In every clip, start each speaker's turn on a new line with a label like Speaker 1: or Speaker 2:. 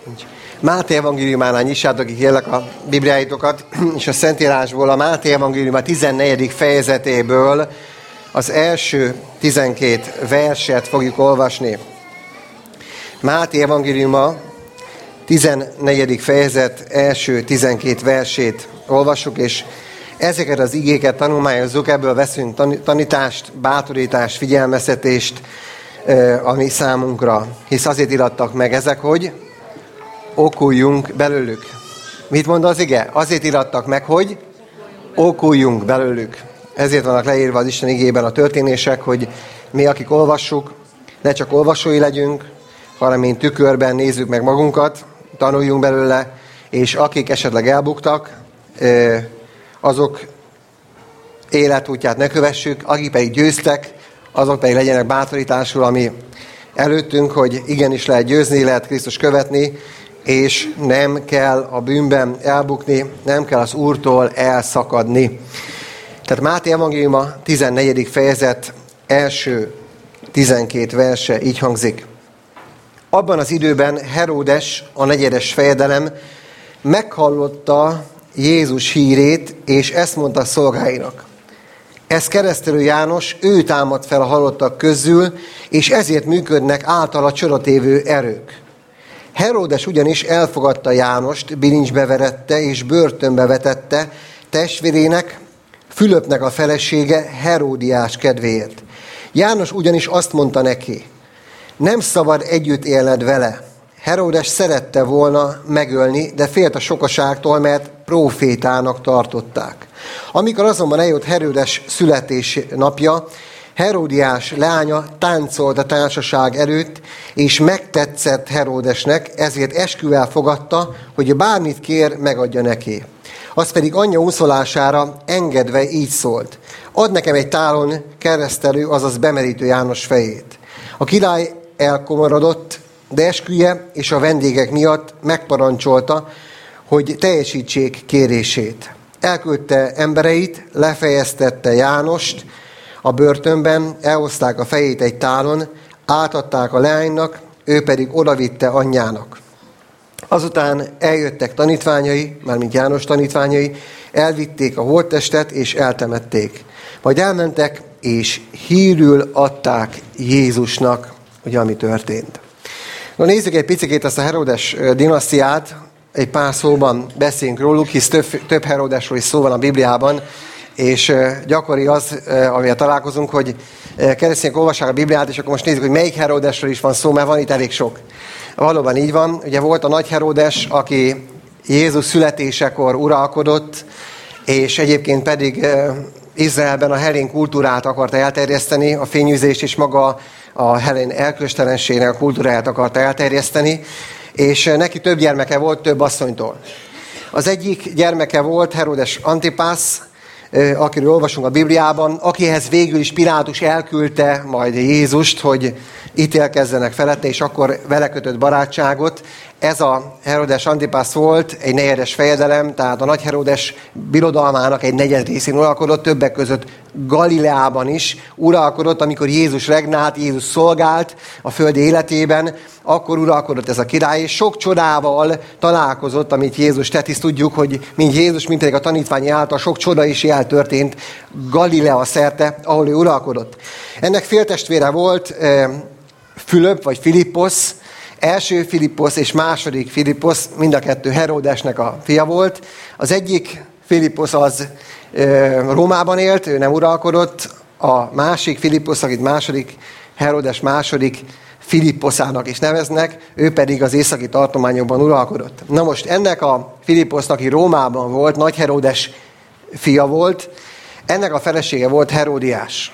Speaker 1: Máté evangéliumánál nyissátok ki kérlek a Bibliáitokat, és a Szentírásból, a Máté evangélium a 14. fejezetéből az első 12 verset fogjuk olvasni. Máté evangéliuma 14. fejezet első 12 versét olvassuk, és ezeket az igéket tanulmányozzuk, ebből veszünk tanítást, bátorítást, figyelmeztetést a mi számunkra. Hisz azért irattak meg ezek, hogy okuljunk belőlük. Mit mond az ige? Azért irattak meg, hogy okuljunk belőlük. Ezért vannak leírva az Isten igében a történések, hogy mi, akik olvassuk, ne csak olvasói legyünk, hanem mint tükörben nézzük meg magunkat, tanuljunk belőle, és akik esetleg elbuktak, azok életútját ne kövessük, akik pedig győztek, azok pedig legyenek bátorításul, ami előttünk, hogy igenis lehet győzni, lehet Krisztus követni, és nem kell a bűnben elbukni, nem kell az Úrtól elszakadni. Tehát Máté evangéliuma 14. fejezet első 12 verse így hangzik. Abban az időben Heródes, a negyedes fejedelem meghallotta Jézus hírét, és ezt mondta szolgáinak. Ez keresztelő János, ő támad fel a halottak közül, és ezért működnek általa csodatévő erők. Heródes ugyanis elfogadta Jánost, bilincsbe verette és börtönbe vetette testvérének, Fülöpnek a felesége Heródiás kedvéért. János ugyanis azt mondta neki, nem szabad együtt élned vele. Heródes szerette volna megölni, de félt a sokaságtól, mert prófétának tartották. Amikor azonban eljött Heródes születés napja, Heródiás leánya táncolt a társaság előtt, és megtetszett Heródesnek, ezért esküvel fogadta, hogy bármit kér, megadja neki. Az pedig anyja úszolására engedve így szólt. Add nekem egy tálon keresztelő, azaz bemerítő János fejét. A király elkomorodott, de esküje és a vendégek miatt megparancsolta, hogy teljesítsék kérését. Elküldte embereit, lefejeztette Jánost a börtönben, elhozták a fejét egy tálon, átadták a leánynak, ő pedig odavitte anyjának. Azután eljöttek tanítványai, mármint János tanítványai, elvitték a holttestet és eltemették. Majd elmentek és hírül adták Jézusnak, ugye ami történt. Na nézzük egy picit ezt a Heródes dinasztiát, egy pár szóban beszéljünk róluk, hisz több Heródesról is szó van a Bibliában, és gyakori az, amivel találkozunk, hogy keresztények olvassák a Bibliát, és akkor most nézzük, hogy melyik Heródesről is van szó, mert van itt elég sok. Valóban így van. Ugye volt a nagy Heródes, aki Jézus születésekor uralkodott, és egyébként pedig Izraelben a hellén kultúrát akarta elterjeszteni, a fényűzést és maga a hellén elköstelenségnek a kultúráját akarta elterjeszteni, és neki több gyermeke volt, több asszonytól. Az egyik gyermeke volt Heródes Antipász, akiről olvasunk a Bibliában, akihez végül is Pilátus elküldte majd Jézust, hogy ítélkezzenek felette, és akkor vele kötött barátságot. Ez a Heródes Antipász volt egy negyedes fejedelem, tehát a nagy Heródes birodalmának egy negyed részén uralkodott, többek között Galileában is uralkodott, amikor Jézus regnált, Jézus szolgált a földi életében, akkor uralkodott ez a király, és sok csodával találkozott, amit Jézus tett, hisz tudjuk, hogy mind Jézus, mind pedig a tanítványi által sok csoda is jel történt Galilea szerte, ahol ő uralkodott. Ennek féltestvére volt Fülöp vagy Filipposz, első Filipposz és második Filipposz, mind a kettő Heródesnek a fia volt. Az egyik Filipposz az Rómában élt, ő nem uralkodott, a másik Filipposz, akit második Heródes második Filipposzának is neveznek, ő pedig az északi tartományokban uralkodott. Na most ennek a Filipposznak, aki Rómában volt, nagy Heródes fia volt, ennek a felesége volt Heródiás.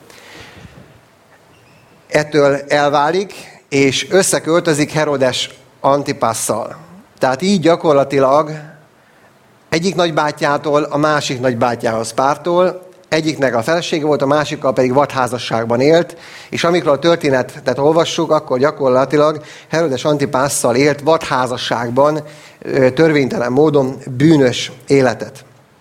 Speaker 1: Ettől elválik, és összeköltözik Heródes Antipásszal. Tehát így gyakorlatilag egyik nagybátyjától a másik nagybátyjához pártol, egyiknek a felesége volt, a másikkal pedig vadházasságban élt, és amikor a történetet olvassuk, akkor gyakorlatilag Heródes Antipásszal élt vadházasságban, törvénytelen módon bűnös életet.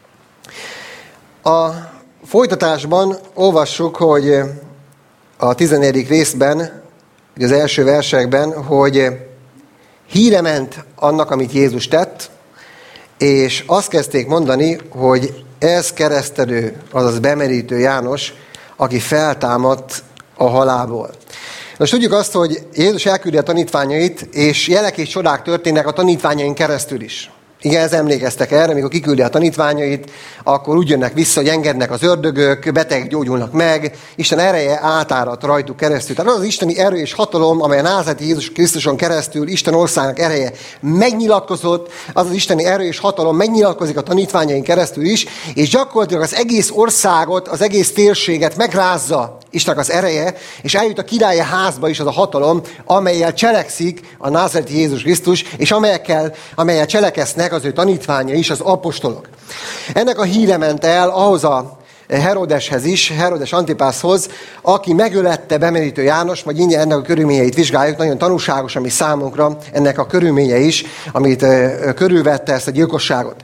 Speaker 1: A folytatásban olvassuk, hogy a 14. részben, az első versekben, hogy híre ment annak, amit Jézus tett, és azt kezdték mondani, hogy ez keresztelő, azaz bemerítő János, aki feltámadt a halálból. Most tudjuk azt, hogy Jézus elküldi a tanítványait, és jelek és csodák történnek a tanítványain keresztül is. Igen, ez emlékeztek erre, amikor kiküldi a tanítványait, akkor úgy jönnek vissza, hogy engednek az ördögök, betegek gyógyulnak meg, Isten ereje átárad rajtuk keresztül. Tehát az az isteni erő és hatalom, amely a názáreti Jézus Krisztuson keresztül Isten országának ereje megnyilatkozott, az az isteni erő és hatalom megnyilatkozik a tanítványain keresztül is, és gyakorlatilag az egész országot, az egész térséget megrázza Istennek az ereje, és eljut a királyi házba is az a hatalom, amellyel cselekszik a názáreti Jézus Krisztus, és amelyel cselekeznek az ő tanítványa is, az apostolok. Ennek a híre ment el ahhoz a Herodeshez is, Herodes Antipászhoz, aki megölette bemerítő János, majd ingyen ennek a körülményeit vizsgáljuk, nagyon tanúságos, ami számunkra ennek a körülménye is, amit körülvette ezt a gyilkosságot.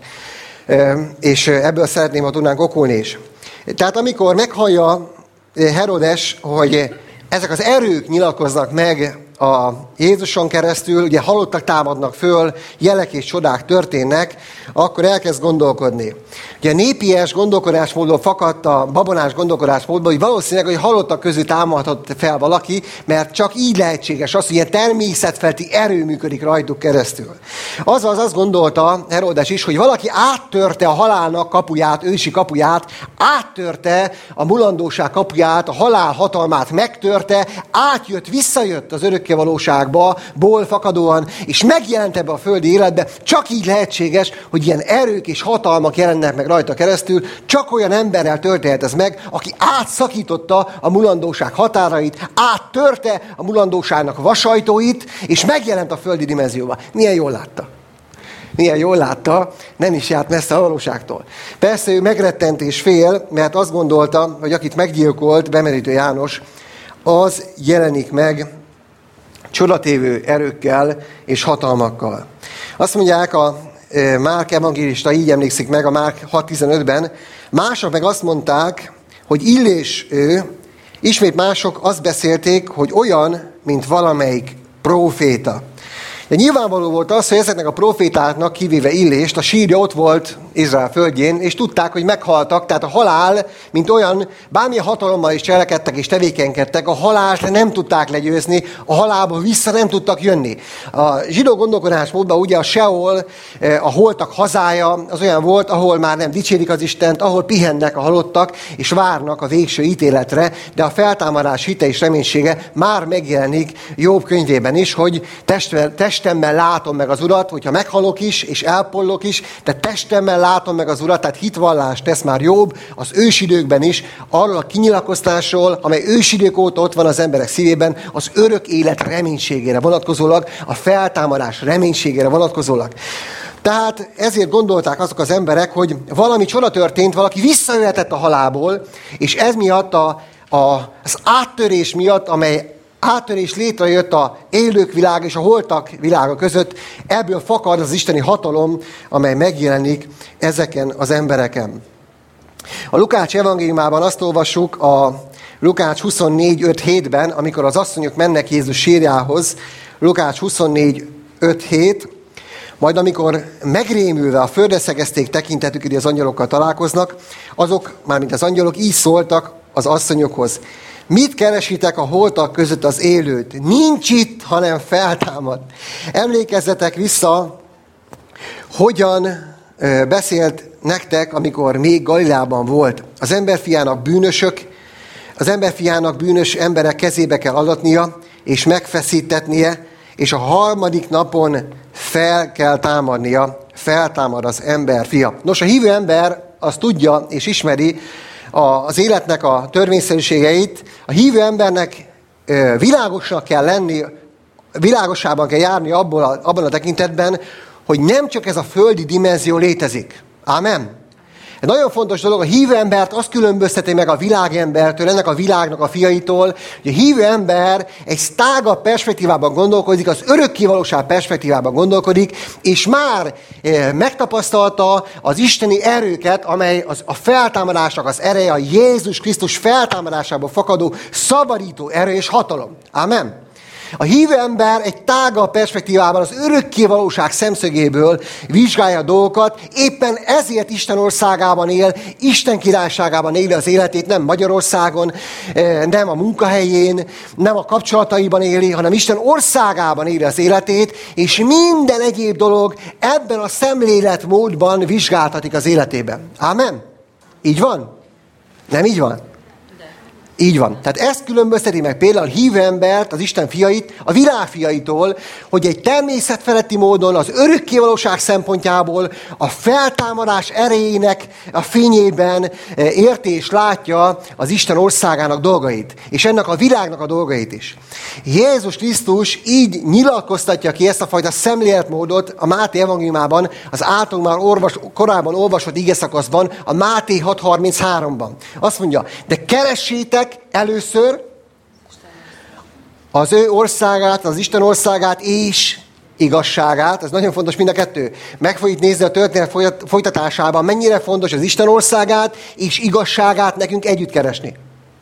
Speaker 1: És ebből szeretném, ha tudnánk okulni is. Tehát amikor meghallja Herodes, hogy ezek az erők nyilatkoznak meg a Jézuson keresztül, ugye halottak támadnak föl, jelek és csodák történnek, akkor elkezd gondolkodni. Ugye a népies gondolkodásmódból fakadt a babonás gondolkodásmódból, hogy valószínűleg, hogy halottak közül támadhat fel valaki, mert csak így lehetséges az, hogy ilyen természetfeletti erő működik rajtuk keresztül. Azaz azt gondolta Herodes is, hogy valaki áttörte a halálnak kapuját, ősi kapuját, áttörte a mulandóság kapuját, a halál hatalmát megtörte, átjött, visszajött az örökké valóságba, ból fakadóan, és megjelent ebbe a földi életbe. Csak így lehetséges, hogy ilyen erők és hatalmak jelennek meg rajta keresztül, csak olyan emberrel történhet ez meg, aki átszakította a mulandóság határait, áttörte a mulandóságnak vasajtóit, és megjelent a földi dimenzióba. Milyen jól látta? Milyen jól látta, nem is járt messze a valóságtól. Persze ő megrettent és fél, mert azt gondolta, hogy akit meggyilkolt bemerítő János, az jelenik meg csodatévő erőkkel és hatalmakkal. Azt mondják a Márk evangélista, így emlékszik meg a Márk 6.15-ben, mások meg azt mondták, hogy Illés ő, ismét mások azt beszélték, hogy olyan, mint valamelyik próféta. De nyilvánvaló volt az, hogy ezeknek a profétáknak, kivéve Illést, a sírja ott volt Izrael földjén, és tudták, hogy meghaltak, tehát a halál, mint olyan, bármilyen hatalommal is cselekedtek és tevékenykedtek, a halált nem tudták legyőzni, a halálból vissza nem tudtak jönni. A zsidó gondolkodásmódban ugye a Seol, a holtak hazája, az olyan volt, ahol már nem dicsérik az Istent, ahol pihennek a halottak, és várnak a végső ítéletre, de a feltámadás hite és reménysége már megjelenik Jobb könyvében is, hogy testemmel látom meg az Urat, hogyha meghalok is, és elpollok is, de testemmel látom meg az Urat, tehát hitvallást tesz már Jobb az ősidőkben is, arról a kinyilatkoztásról, amely ősidők óta ott van az emberek szívében, az örök élet reménységére vonatkozólag, a feltámadás reménységére vonatkozólag. Tehát ezért gondolták azok az emberek, hogy valami csoda történt, valaki visszajöhetett a halálból, és ez miatt az áttörés miatt, amely áttörés létrejött a élők világa és a holtak világa között, ebből fakad az isteni hatalom, amely megjelenik ezeken az embereken. A Lukács evangéliumában azt olvassuk a Lukács 24.5.7-ben, amikor az asszonyok mennek Jézus sírjához, Lukács 24.5.7, majd amikor megrémülve a földre szegezték tekintetük, hogy az angyalokkal találkoznak, azok, mármint az angyalok így szóltak az asszonyokhoz. Mit keresitek a holtak között az élőt? Nincs itt, hanem feltámad. Emlékezzetek vissza, hogyan beszélt nektek, amikor még Galileában volt. Az emberfiának bűnös emberek kezébe kell adatnia, és megfeszítetnie, és a harmadik napon fel kell támadnia, feltámad az emberfia. Nos, a hívő ember azt tudja és ismeri az életnek a törvényszerűségeit. A hívő embernek világosnak kell lenni, világosában kell járni abban a tekintetben, hogy nem csak ez a földi dimenzió létezik. Ámen? Egy nagyon fontos dolog, a hívő embert azt különbözteti meg a világembertől, ennek a világnak a fiaitól, hogy a hívő ember egy tágabb perspektívában gondolkodik, az örökkévalóság perspektívában gondolkodik, és már megtapasztalta az isteni erőket, amely a feltámadásnak az ereje, a Jézus Krisztus feltámadásából fakadó szabadító erő és hatalom. Ámen? A hívő ember egy tágabb perspektívában, az örökké valóság szemszögéből vizsgálja a dolgokat, éppen ezért Isten országában él, Isten királyságában éli az életét, nem Magyarországon, nem a munkahelyén, nem a kapcsolataiban éli, hanem Isten országában éli az életét, és minden egyéb dolog ebben a szemléletmódban vizsgáltatik az életében. Ámen? Így van? Nem így van? Így van. Tehát ezt különbözteti meg például hívő embert, az Isten fiait, a világ fiaitól, hogy egy természetfeletti módon az örökkévalóság szempontjából a feltámadás erejének a fényében érti és látja az Isten országának dolgait, és ennek a világnak a dolgait is. Jézus Krisztus így nyilatkoztatja ki ezt a fajta szemléletmódot a Máté evangéliumában, az általunk már korábban olvasott igeszakaszban, a Máté 6.33-ban. Azt mondja, de keressétek először az ő országát, az Isten országát és igazságát. Ez nagyon fontos mind a kettő. Meg fogjuk nézni a történet folytatásában, mennyire fontos az Isten országát és igazságát nekünk együtt keresni.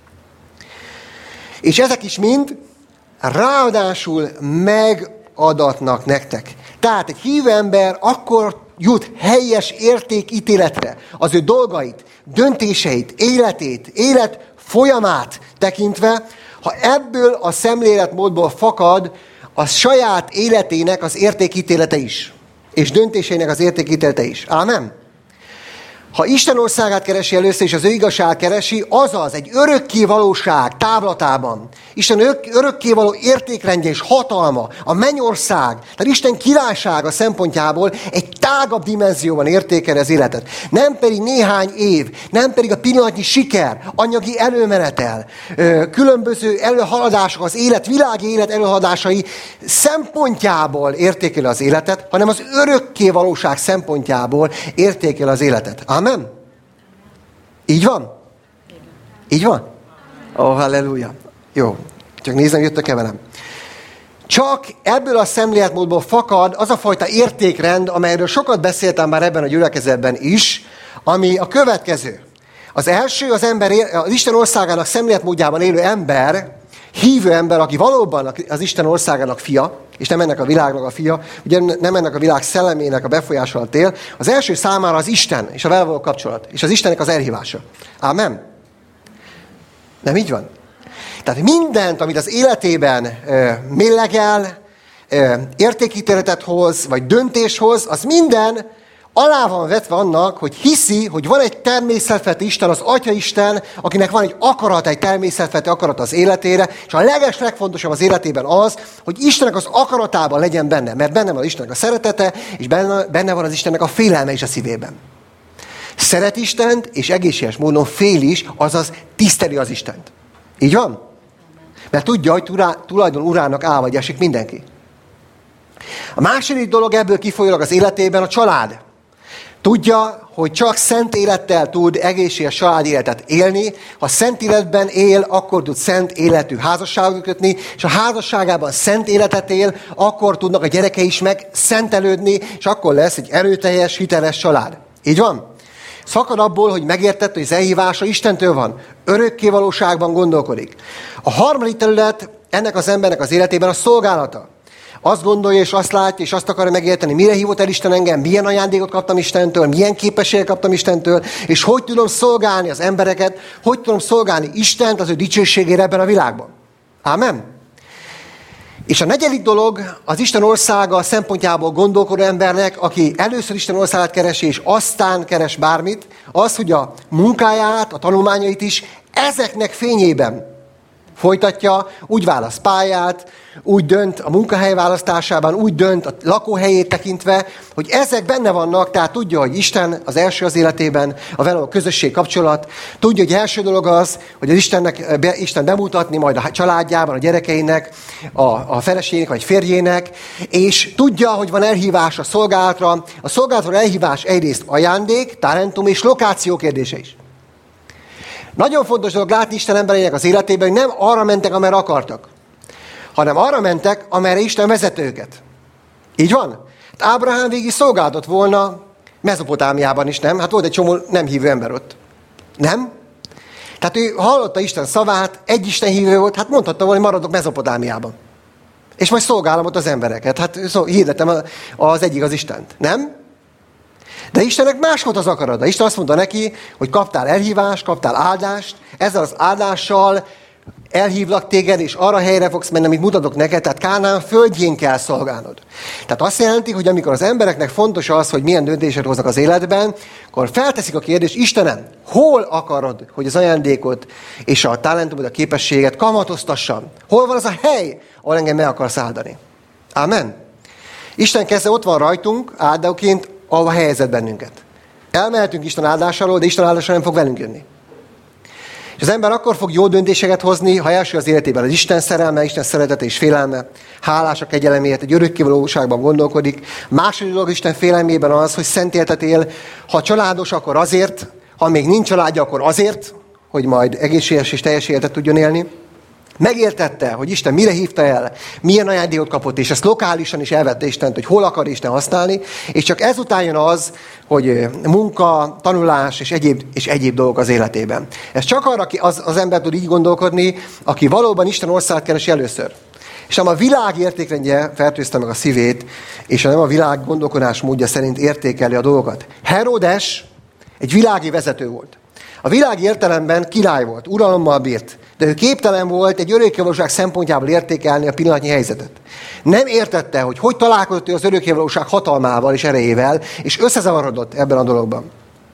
Speaker 1: És ezek is mind ráadásul megadatnak nektek. Tehát egy hívő ember akkor jut helyes értékítéletre az ő dolgait, döntéseit, életét, élet folyamát tekintve, ha ebből a szemléletmódból fakad a saját életének az értékítélete is, és döntéseinek az értékítélete is. Ámen? Ha Isten országát keresi először, és az ő igazságát keresi, azaz egy örökké valóság távlatában, Isten örökkévaló értékrendje és hatalma, a mennyország, tehát Isten királysága szempontjából egy tágabb dimenzióban értékel az életet. Nem pedig néhány év, nem pedig a pillanatnyi siker, anyagi előmenetel, különböző előhaladások, az élet, világi élet előhaladásai szempontjából értékel az életet, hanem az örökké valóság szempontjából értékel az életet. Amen? Így van? Így van? Halleluja. Jó, csak nézem, jöttök-e velem. Csak ebből a szemléletmódból fakad az a fajta értékrend, amelyről sokat beszéltem már ebben a gyülekezetben is, ami a következő. Az első, az Isten országának szemléletmódjában élő ember, hívő ember, aki valóban az Isten országának fia, és nem ennek a világnak a fia, ugye nem ennek a világ szellemének a befolyása alatt él, az első számára az Isten és a vele való kapcsolat, és az Istennek az elhívása. Ámen? Nem így van? Tehát mindent, amit az életében méllegel, értékítéletet hoz, vagy döntés hoz, az minden alá van vetve annak, hogy hiszi, hogy van egy természetfeletti Isten, az Atya Isten, akinek van egy akarat, egy természetfeletti akarat az életére, és a legfontosabb az életében az, hogy Istennek az akaratában legyen benne, mert benne van az Istennek a szeretete, és benne van az Istennek a félelme is a szívében. Szeret Istent, és egészséges módon fél is, azaz tiszteli az Istent. Így van? Mert tudja, hogy tulajdon urának áll vagy esik mindenki. A második dolog ebből kifolyólag az életében a család. Tudja, hogy csak szent élettel tud egészséges családi életet élni. Ha szent életben él, akkor tud szent életű házasságot kötni, és a házasságában szent életet él, akkor tudnak a gyerekei is megszentelődni, és akkor lesz egy erőteljes, hiteles család. Így van? Szakad abból, hogy megértette, hogy az elhívása Istentől van. Örökké valóságban gondolkodik. A harmadik terület ennek az embernek az életében a szolgálata. Azt gondolja, és azt látja, és azt akarja megérteni, mire hívott el Isten engem, milyen ajándékot kaptam Istentől, milyen képességet kaptam Istentől, és hogy tudom szolgálni az embereket, hogy tudom szolgálni Istent az ő dicsőségére ebben a világban. Ámen? És a negyedik dolog az Isten országa szempontjából gondolkodó embernek, aki először Isten országát keresi, és aztán keres bármit, az, hogy a munkáját, a tanulmányait is ezeknek fényében folytatja, úgy választ pályát, úgy dönt a munkahely választásában, úgy dönt a lakóhelyét tekintve, hogy ezek benne vannak, tehát tudja, hogy Isten az első az életében, a vele a közösség kapcsolat. Tudja, hogy első dolog az, hogy az Isten bemutatni majd a családjában, a gyerekeinek, a feleségének vagy férjének, és tudja, hogy van elhívás a szolgálatra. A szolgálatra elhívás egyrészt ajándék, talentum és lokáció kérdése is. Nagyon fontos dolog látni Isten embereinek az életében, hogy nem arra mentek, amerre akartak, hanem arra mentek, amerre Isten vezet őket. Így van? Hát Ábrahám végig szolgáltott volna Mezopotámiában is, nem? Hát volt egy csomó nem hívő ember ott. Nem? Tehát ő hallotta Isten szavát, egy Isten hívő volt, hát mondhatta volna, hogy maradok Mezopotámiában. És majd szolgálom ott az embereket. Hát hirdetem az egyik az Istent. Nem? De Istennek más volt az akarata. Isten azt mondta neki, hogy kaptál elhívást, kaptál áldást, ezzel az áldással elhívlak téged, és arra helyre fogsz menni, amit mutatok neked, tehát Kánaán földjén kell szolgálnod. Tehát azt jelenti, hogy amikor az embereknek fontos az, hogy milyen döntéseket hoznak az életben, akkor felteszik a kérdést, Istenem, hol akarod, hogy az ajándékot és a talentumot, a képességet kamatoztassam? Hol van az a hely, ahol engem meg akarsz áldani? Amen. Isten keze ott van rajtunk, áldóként, ahova helyezett bennünket. Elmehetünk Isten áldásáról, de Isten áldása nem fog velünk jönni. És az ember akkor fog jó döntéseket hozni, ha első az életében az Isten szerelme, Isten szeretete és félelme, hálás a kegyelemért, egy örökkévalóságban gondolkodik. Második dolog Isten félelmében az, hogy szent életet él. Ha családos, akkor azért, ha még nincs családja, akkor azért, hogy majd egészséges és teljes életet tudjon élni. Megértette, hogy Isten mire hívta el, milyen ajándékot kapott, és ezt lokálisan is elvette Istent, hogy hol akar Isten használni, és csak ezután jön az, hogy munka, tanulás és egyéb dolgok az életében. Ez csak arra az ember tud így gondolkodni, aki valóban Isten országát keresi először. És nem a világ értékrendje fertőzte meg a szívét, és nem a világ gondolkodás módja szerint értékeli a dolgokat. Heródes egy világi vezető volt. A világi értelemben király volt, uralommal bírt, de ő képtelen volt egy örökkévalóság szempontjából értékelni a pillanatnyi helyzetet. Nem értette, hogy találkozott ő az örökkévalóság hatalmával és erejével, és összezavarodott ebben a dologban.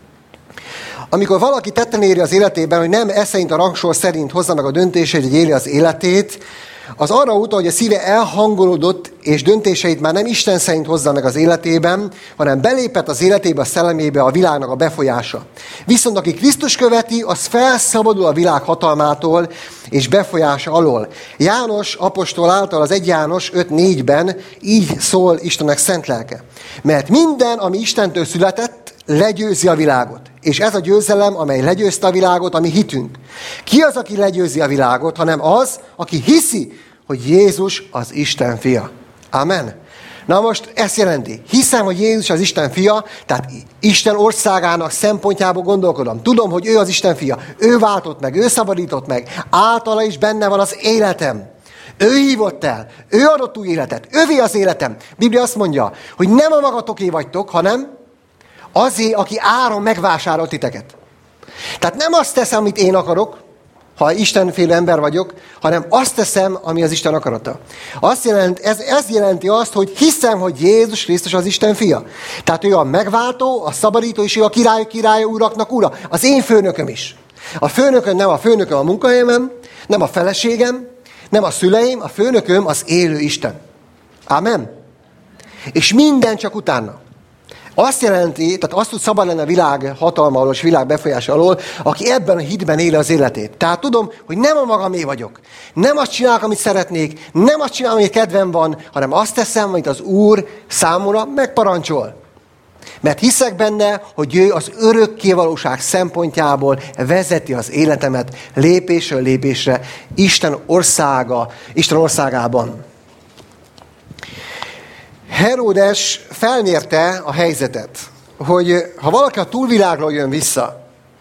Speaker 1: Amikor valaki tetten éri az életében, hogy nem ez szerint a rangsor szerint hozza meg a döntését, hogy éli az életét, az arra utal, hogy a szíve elhangolódott, és döntéseit már nem Isten szerint hozza meg az életében, hanem belépett az életébe, a szellemébe a világnak a befolyása. Viszont aki Krisztus követi, az felszabadul a világ hatalmától és befolyása alól. János apostol által az 1 János 5:4-ben így szól Istennek szent lelke. Mert minden, ami Istentől született, legyőzi a világot. És ez a győzelem, amely legyőzte a világot, ami hitünk. Ki az, aki legyőzi a világot, hanem az, aki hiszi, hogy Jézus az Isten fia. Amen. Na most ezt jelenti. Hiszem, hogy Jézus az Isten fia, tehát Isten országának szempontjából gondolkodom. Tudom, hogy ő az Isten fia. Ő váltott meg, ő szabadított meg. Általa is benne van az életem. Ő hívott el, ő adott új életet, ővé az életem. Biblia azt mondja, hogy nem a magatoké vagytok, hanem azért, aki áron megvásárolt titeket. Tehát nem azt teszem, amit én akarok, ha istenfélő ember vagyok, hanem azt teszem, ami az Isten akarata. Ez jelenti azt, hogy hiszem, hogy Jézus Krisztus az Isten fia. Tehát ő a megváltó, a szabadító, és ő a királyok királya, uraknak ura. Az én főnököm is. A főnököm nem a főnököm a munkahelyemen, nem a feleségem, nem a szüleim, a főnököm az élő Isten. Amen. És minden csak utána. Azt jelenti, tehát azt tud szabad lenni a világ hatalma alól és világ befolyása alól, aki ebben a hitben éli az életét. Tehát tudom, hogy nem a magamé vagyok. Nem azt csinálok, amit szeretnék, nem azt csinálom, amit kedvem van, hanem azt teszem, amit az Úr számomra megparancsol. Mert hiszek benne, hogy ő az örökkévalóság szempontjából vezeti az életemet lépésről lépésre Isten országában. Heródes felmérte a helyzetet, hogy ha valaki a túlvilágról jön vissza,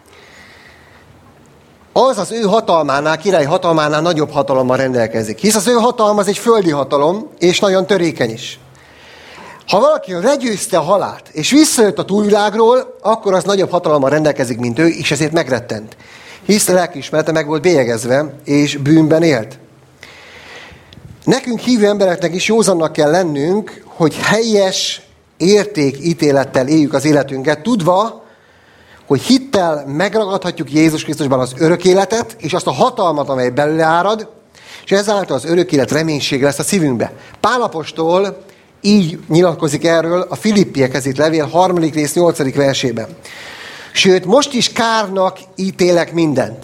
Speaker 1: az ő hatalmánál, királyi hatalmánál nagyobb hatalommal rendelkezik. Hisz az ő hatalma az egy földi hatalom, és nagyon törékeny is. Ha valaki legyőzte a halált, és visszajött a túlvilágról, akkor az nagyobb hatalommal rendelkezik, mint ő, és ezért megrettent. Hisz lelkiismerete meg volt bélyegezve, és bűnben élt. Nekünk hívő embereknek is józannak kell lennünk, hogy helyes értékítélettel éljük az életünket, tudva, hogy hittel megragadhatjuk Jézus Krisztusban az örök életet, és azt a hatalmat, amely belőle árad, és ezáltal az örök élet reménység lesz a szívünkbe. Pál apostol így nyilatkozik erről a Filippiekhez írt levél 3. rész 8. versében. Sőt, most is kárnak ítélek mindent.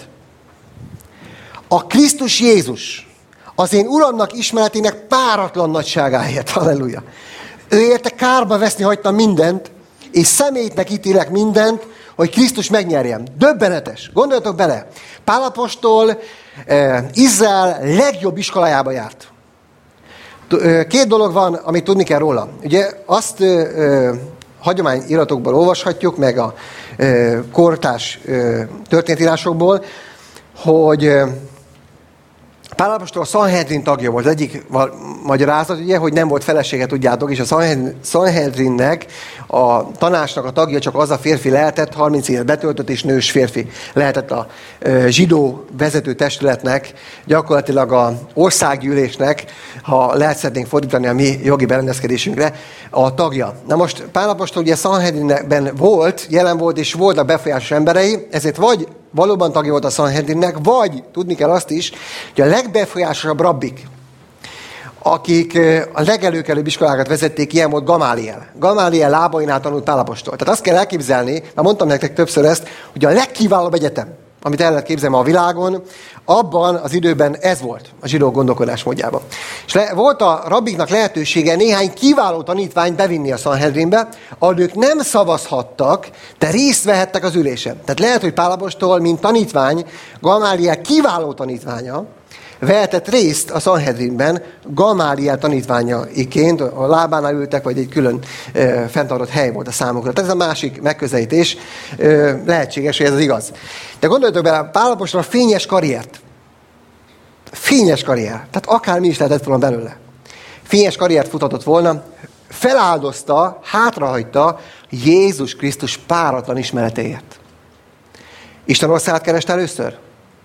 Speaker 1: A Krisztus Jézus az én Uramnak ismeretének páratlan nagyságáért. Halleluja. Ő érte kárba veszni hagytam mindent, és személytnek ítélek mindent, hogy Krisztus megnyerjem. Döbbenetes. Gondoljatok bele. Pál apostol Izrael legjobb iskolájába járt. 2 dolog van, amit tudni kell róla. Ugye azt hagyományiratokból olvashatjuk, meg a kortárs történetírásokból, hogy Pál apostol a Sanhedrin tagja volt. Az egyik magyarázat, ugye, hogy nem volt felesége, tudjátok, és a Sanhedrinnek, a tanácsnak a tagja csak az a férfi lehetett, 30 évet betöltött, és nős férfi lehetett a zsidó vezető testületnek, gyakorlatilag a országgyűlésnek, ha lehet szeretnénk fordítani a mi jogi berendezkedésünkre, a tagja. Na most Pál apostol ugye Sanhedrinben volt, jelen volt, és voltak befolyásos emberei, ezért vagy valóban tagja volt a Sanhedrinnek, vagy tudni kell azt is, hogy a legbefolyásosabb rabbik, akik a legelőkelőbb iskolákat vezették, ilyen volt Gamáliel. Gamáliel lábainál tanult Pál apostol. Tehát azt kell elképzelni, már mondtam nektek többször ezt, hogy a legkiválóbb egyetem, amit el lehet képzelni a világon, abban az időben ez volt a zsidó gondolkodásmódjában. És volt a rabbiknak lehetősége néhány kiváló tanítványt bevinni a Sanhedrinbe, ahol ők nem szavazhattak, de részt vehettek az ülésen. Tehát lehet, hogy Pál apostol, mint tanítvány, Gamáliel kiváló tanítványa, vehetett részt a Sanhedrinben Gamáliel tanítványaiként, a lábánál ültek, vagy egy külön fenntartott hely volt a számukra. Tehát ez a másik megközelítés, lehetséges, hogy ez az igaz. De gondoljatok bele, Pál apostol a fényes karriert. Fényes karrier. Tehát akármi is lehetett volna belőle. Fényes karriert futhatott volna, feláldozta, hátrahagyta Jézus Krisztus páratlan ismeretéért. Isten országát kereste először?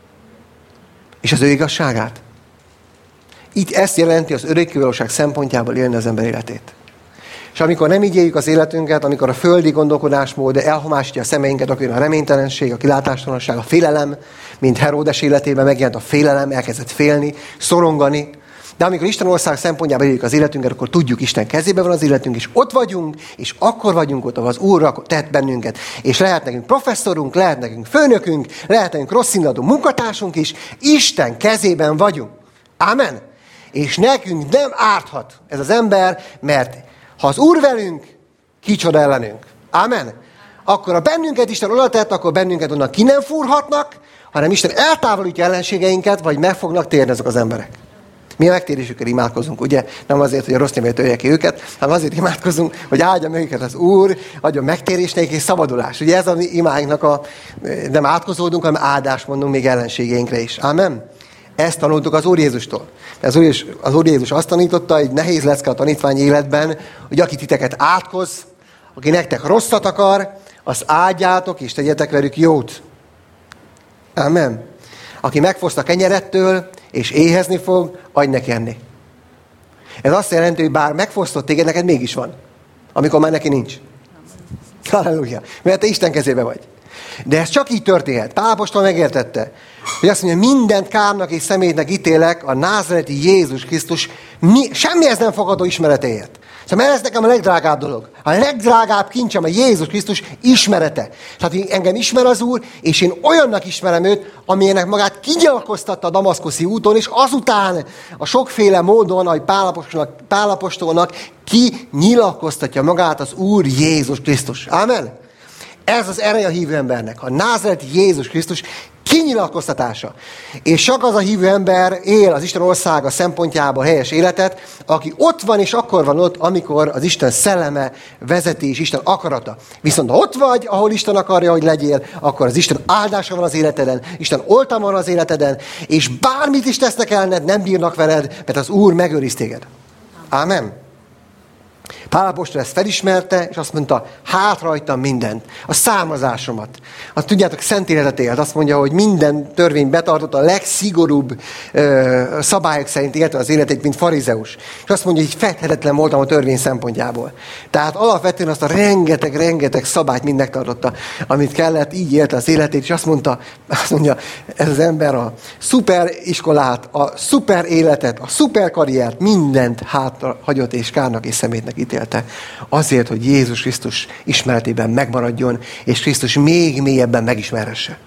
Speaker 1: És az ő igazságát. Itt ezt jelenti az örökkévalóság szempontjából élni az ember életét. És amikor nem így éljük az életünket, amikor a földi gondolkodásmód elhomásítja a szemeinket, akkor jön a reménytelenség, a kilátástalanság, a félelem, mint Heródes életében megjelent a félelem, elkezdett félni, szorongani. De amikor Isten ország szempontjából éljük az életünket, akkor tudjuk, Isten kezében van az életünk, és ott vagyunk, és akkor vagyunk ott, ahol az Úr tett bennünket. És lehet nekünk professzorunk, lehet nekünk főnökünk, lehet nekünk rossz indulatú munkatársunk is, Isten kezében vagyunk. Ámen? És nekünk nem árthat ez az ember, mert ha az Úr velünk, kicsoda ellenünk. Ámen? Akkor a bennünket Isten oda tett, akkor bennünket onnan ki nem fúrhatnak, hanem Isten eltávolítja ellenségeinket, vagy meg fognak térni ezek az emberek. Mi a megtérésükkel imádkozunk, ugye? Nem azért, hogy a rossz névét öljek ki őket, hanem azért imádkozunk, hogy áldja meg őket az Úr, adjon megtérés nekik és szabadulás. Ugye ez a mi imáinknak nem átkozódunk, hanem áldást mondunk még ellenségeinkre is. Ámen? Ezt tanultuk az Úr Jézustól. Az Úr Jézus azt tanította, egy nehéz lecke a tanítvány életben, hogy aki titeket átkoz, aki nektek rosszat akar, azt áldjátok és tegyetek velük jót. Ámen? Aki megfoszt a kenyerettől, és éhezni fog, adj neki enni. Ez azt jelenti, hogy bár megfosztott téged, neked mégis van. Amikor már neki nincs. Halleluja. Mert te Isten kezébe vagy. De ez csak így történhet. Pál apostol megértette, hogy azt mondja, mindent kárnak és szemétnek ítélek a názareti Jézus Krisztus semmihez nem fogadó ismeretéért. Szóval ez nekem a legdrágább dolog. A legdrágább kincsem a Jézus Krisztus ismerete. Tehát engem ismer az Úr, és én olyannak ismerem őt, amilyenek magát kinyilatkoztatta a damaszkuszi úton, és azután a sokféle módon, ahogy Pál apostolnak kinyilatkoztatja magát az Úr Jézus Krisztus. Ámen? Ez az ereje a hívő embernek. A názareti Jézus Krisztus kinyilatkoztatása. És csak az a hívő ember él az Isten országa szempontjából helyes életet, aki ott van és akkor van ott, amikor az Isten szelleme vezeti és Isten akarata. Viszont ha ott vagy, ahol Isten akarja, hogy legyél, akkor az Isten áldása van az életeden, Isten oltalma van az életeden, és bármit is tesznek ellened, nem bírnak veled, mert az Úr megőriz téged. Ámen. Pál apostol ezt felismerte, és azt mondta, hátrajtam mindent, a származásomat. Tudjátok, szent életet élt. Azt mondja, hogy minden törvény betartotta, a legszigorúbb szabályok szerint élte az életét, mint farizeus. És azt mondja, hogy fedhetetlen voltam a törvény szempontjából. Tehát alapvetően azt a rengeteg szabályt mind megtartotta, amit kellett, így élte az életét, és azt mondja, ez az ember a szuper iskolát, a szuper életet, a szuper karriert, mindent hátra hagyott, és kárnak és szemétnek ítélte. Azért, hogy Jézus Krisztus ismeretében megmaradjon, és Krisztus még mélyebben megismerhesse.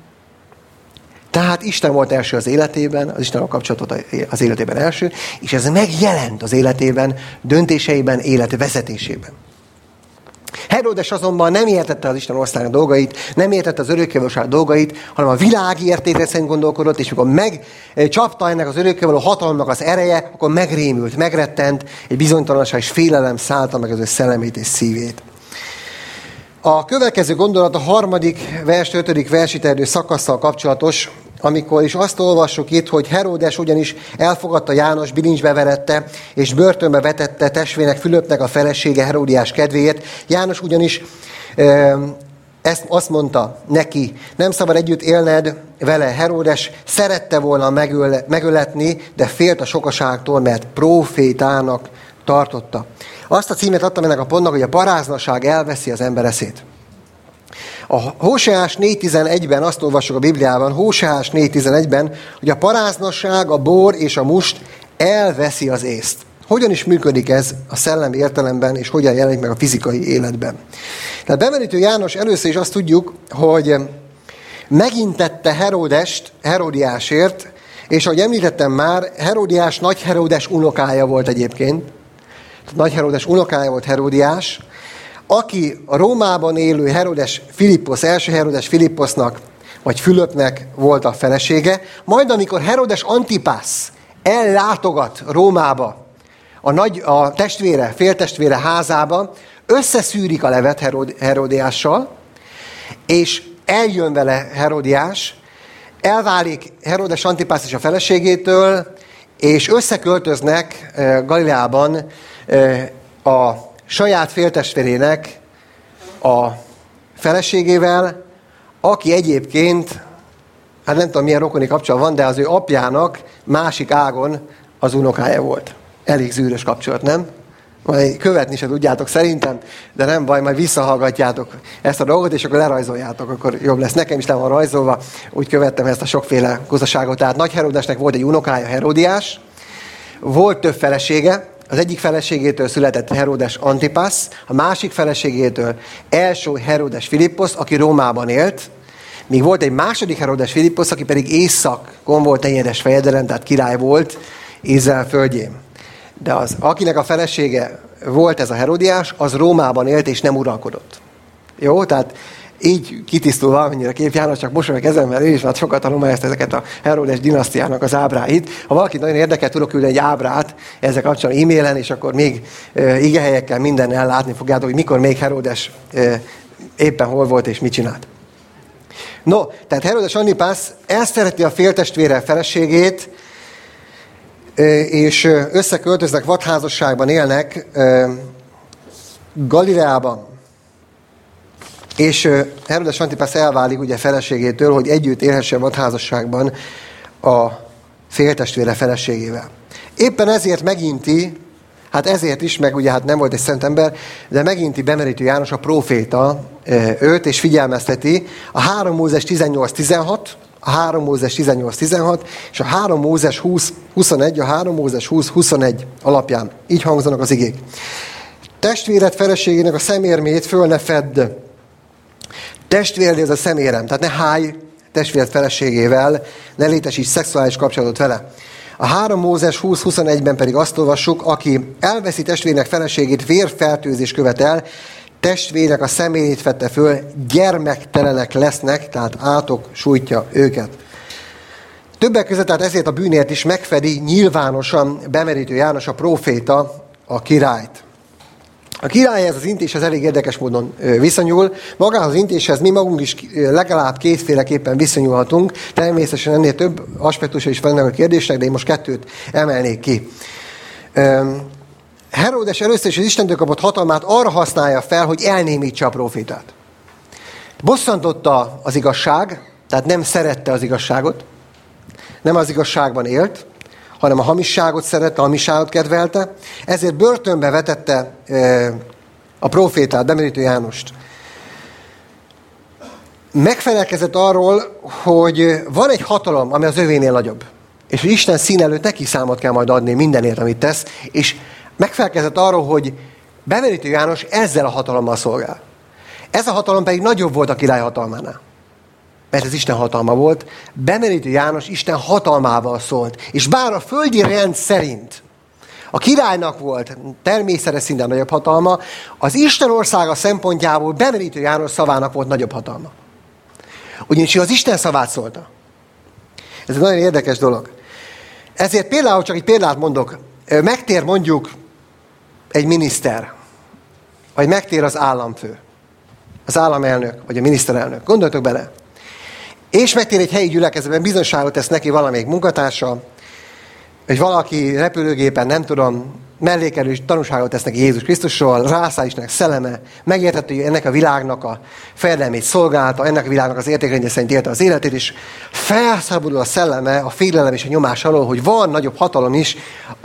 Speaker 1: Tehát Isten volt első az életében, az Istennel kapcsolatot az életében első, és ez megjelent az életében, döntéseiben, életvezetésében. Heródes azonban nem értette az Isten ország dolgait, nem értette az örökkévalóság dolgait, hanem a világi értékre szerint gondolkodott, és amikor megcsapta ennek az örökkévaló hatalomnak az ereje, akkor megrémült, megrettent, egy bizonytalanság és félelem szállta meg az ő szellemét és szívét. A következő gondolat a 3. vers, 5. versi terjedő szakasszal kapcsolatos, amikor is azt olvassuk itt, hogy Heródes ugyanis elfogadta János, bilincsbe verette, és börtönbe vetette testvének Fülöpnek a felesége Heródiás kedvéért. János ugyanis azt mondta neki, nem szabad együtt élned vele. Heródes szerette volna megöletni, de félt a sokaságtól, mert prófétának tartotta. Azt a címet adtam ennek a pontnak, hogy a paráznaság elveszi az ember eszét. A Hóseás 4.11-ben azt olvassuk a Bibliában, Hóseás 4.11-ben, hogy a paráznaság, a bor és a must elveszi az észt. Hogyan is működik ez a szellemi értelemben, és hogyan jelenik meg a fizikai életben? Tehát bemerítő János először is azt tudjuk, hogy megintette Heródest Heródiásért, és ahogy említettem már, Heródiás Nagy Heródes unokája volt egyébként. Nagy Heródes unokája volt Heródiás, aki a Rómában élő Herodes Filipposz, első Herodes Filipposznak, vagy Fülöpnek volt a felesége. Majd amikor Herodes Antipász ellátogat Rómába, a testvére, féltestvére házába, összeszűrik a levet Heródiással, és eljön vele Heródiás, elválik Herodes Antipász és a feleségétől, és összeköltöznek Galileában a saját féltestvérének a feleségével, aki egyébként, hát nem tudom milyen rokoni kapcsolat van, de az ő apjának másik ágon az unokája volt. Elég zűrös kapcsolat, nem? Majd követni se tudjátok szerintem, de nem baj, majd visszahallgatjátok ezt a dolgot, és akkor lerajzoljátok, akkor jobb lesz. Nekem is le van rajzolva, úgy követtem ezt a sokféle gazdaságot. Tehát Nagy Heródesnek volt egy unokája, Heródiás, volt több felesége, az egyik feleségétől született Herodes Antipász, a másik feleségétől első Herodes Filipposz, aki Rómában élt, míg volt egy második Herodes Filipposz, aki pedig északon volt teljedes fejedelem, tehát király volt Izrael földjén. De az, akinek a felesége volt ez a Heródiás, az Rómában élt és nem uralkodott. Jó, tehát így kitisztul valamennyire a kép. János csak mosolyog ezen, mert ő is már sokat tanulmányozta ezeket a Heródes dinasztiának az ábráit. Ha valaki nagyon érdekel, tudok küldeni egy ábrát ezzel kapcsolatban e-mailen, és akkor még igehelyekkel mindennel látni fogjátok, hogy mikor még Heródes éppen hol volt és mit csinált. No, tehát Herodes Antipász elszereti a féltestvére feleségét, és összeköltöznek, vadházasságban élnek Galileában. És Herodes Antipász elválik ugye feleségétől, hogy együtt élhessen vadházasságban a féltestvére feleségével. Éppen ezért meginti, hát ezért is, meg ugye hát nem volt egy szent ember, de meginti bemerítő János a próféta őt, és figyelmezteti a 3 Mózes 18.16, a 3 Mózes 18.16, és a 3 Mózes 20.21, a 3 Mózes 20.21 alapján. Így hangzanak az igék. Testvéred feleségének a szemérmét föl ne fedd. Testvéred ez a szemérem, tehát ne háj testvéred feleségével, ne létesíts szexuális kapcsolatot vele. A 3 Mózes 20.21-ben pedig azt olvassuk, aki elveszi testvérnek feleségét, vérfertőzés követel, testvérnek a személyét vette föl, gyermektelenek lesznek, tehát átok sújtja őket. Többek között, tehát ezért a bűnért is megfedi nyilvánosan bemerítő János a próféta a királyt. A király ez az intéshez elég érdekes módon viszonyul. Magához az intéshez mi magunk is legalább kétféleképpen viszonyulhatunk. Természetesen ennél több aspektusa is vannak a kérdésnek, de én most 2 emelnék ki. Heródes először is az Istentől kapott hatalmát arra használja fel, hogy elnémítsa a prófétát. Bosszantotta az igazság, tehát nem szerette az igazságot, nem az igazságban élt, hanem a hamisságot szerette, a hamisságot kedvelte, ezért börtönbe vetette a prófétát, bemerítő Jánost. Megfelelkezett arról, hogy van egy hatalom, ami az övénél nagyobb, és hogy Isten szín előtt neki számot kell majd adni mindenért, amit tesz, és megfelelkezett arról, hogy bemerítő János ezzel a hatalommal szolgál. Ez a hatalom pedig nagyobb volt a király hatalmánál. Mert ez Isten hatalma volt, bemerítő János Isten hatalmával szólt. És bár a földi rend szerint a királynak volt természetes szinten nagyobb hatalma, az Isten országa szempontjából bemerítő János szavának volt nagyobb hatalma. Ugyanis ő az Isten szavát szólta. Ez egy nagyon érdekes dolog. Ezért például, csak egy példát mondok, megtér mondjuk egy miniszter, vagy megtér az államfő. az államelnök, vagy a miniszterelnök. Gondoljatok bele. És megtér egy helyi gyülekezetben, bizonyságot tesz neki valamelyik munkatársa, hogy valaki repülőgépen, nem tudom, mellékelő tanúságot tesz neki Jézus Krisztusról, rászáll Istennek szelleme, megértette, hogy ennek a világnak a fejedelmét szolgálta, ennek a világnak az értékrendje szerint élte az életét, és felszabadul a szelleme, a félelem és a nyomás alól, hogy van nagyobb hatalom is,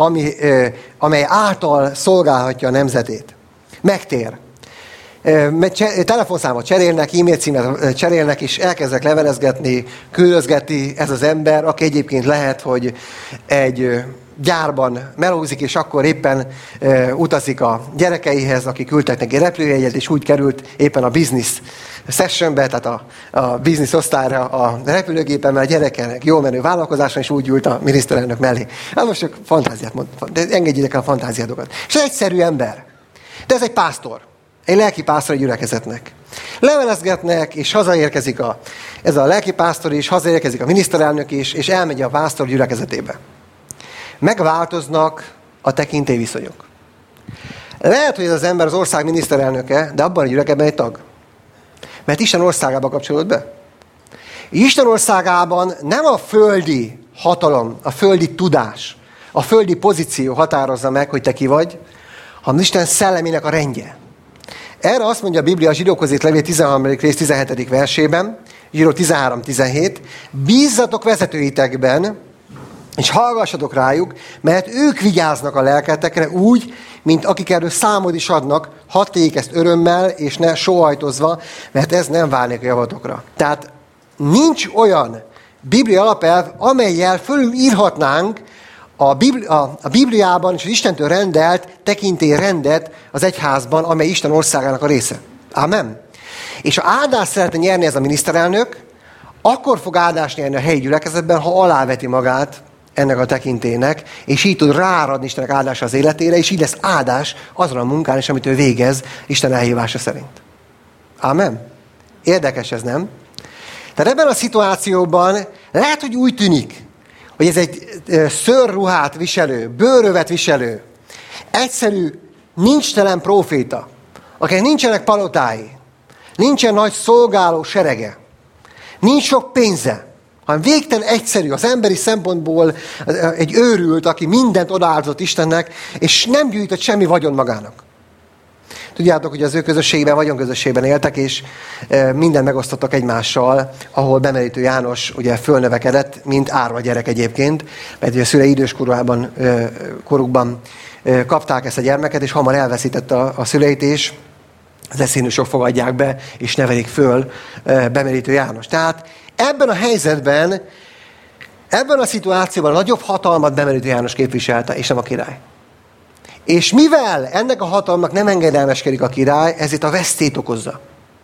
Speaker 1: amely által szolgálhatja a nemzetét. Megtér. Telefonszámot cserélnek, e-mail címet cserélnek, és elkezdek levelezgetni, küldözgetni ez az ember, aki egyébként lehet, hogy egy gyárban melózik, és akkor éppen utazik a gyerekeihez, aki küldtek neki repülőjegyet, és úgy került éppen a business sessionbe, tehát a business osztályra a repülőgépen, mert a gyerekenek jól menő vállalkozáson, és úgy ült a miniszterelnök mellé. Hát most csak fantáziát mondtam, de engedjétek el a fantáziátokat. És egyszerű ember. De ez egy pásztor. Egy lelkipásztor egy gyülekezetnek. Levelezgetnek, és hazaérkezik ez a lelkipásztor is, hazaérkezik a miniszterelnök is, és elmegy a pásztor gyülekezetébe. Megváltoznak a tekintélyviszonyok. Lehet, hogy ez az ember az ország miniszterelnöke, de abban a gyülekezetben egy tag. Mert Isten országába kapcsolódott be. Isten országában nem a földi hatalom, a földi tudás, a földi pozíció határozza meg, hogy te ki vagy, hanem Isten szellemének a rendje. Erre azt mondja a Biblia a Zsidókhoz írt levél 13. rész 17. versében, Zsidók 13-17, bízzatok vezetőitekben, és hallgassatok rájuk, mert ők vigyáznak a lelketekre úgy, mint akik erről számot is adnak, hadd tegyék ezt örömmel, és ne sóhajtozva, mert ez nem várnék a javatokra. Tehát nincs olyan Biblia alapelv, amellyel fölülírhatnánk a Bibliában és az Istentől rendelt tekintélyrendet az egyházban, amely Isten országának a része. Amen. És ha áldást szeretne nyerni ez a miniszterelnök, akkor fog áldást nyerni a helyi gyülekezetben, ha aláveti magát ennek a tekintélynek, és így tud ráradni Istennek áldása az életére, és így lesz áldás azon a munkán is, amit ő végez Isten elhívása szerint. Amen. Érdekes ez, nem? Tehát ebben a szituációban lehet, hogy úgy tűnik, hogy ez egy szőrruhát viselő, bőrövet viselő, egyszerű, nincstelen próféta, akinek nincsenek palotái, nincsen nagy szolgáló serege, nincs sok pénze, hanem végtelen egyszerű, az emberi szempontból egy őrült, aki mindent odaáldozott Istennek, és nem gyűjtött semmi vagyon magának. Tudjátok, hogy az ő közösségben, vagyonközösségben éltek, és mindent megosztottak egymással, ahol Bemerítő János ugye fölnövekedett, mint árva gyerek egyébként, mert ugye a szülei korukban kapták ezt a gyermeket, és hamar elveszítette a szüleit, és az eszénősök fogadják be, és nevelik föl Bemerítő János. Tehát ebben a helyzetben, ebben a szituációban a nagyobb hatalmat Bemerítő János képviselte, és nem a király. És mivel ennek a hatalmak nem engedelmeskedik a király, ezért a vesztét okozza.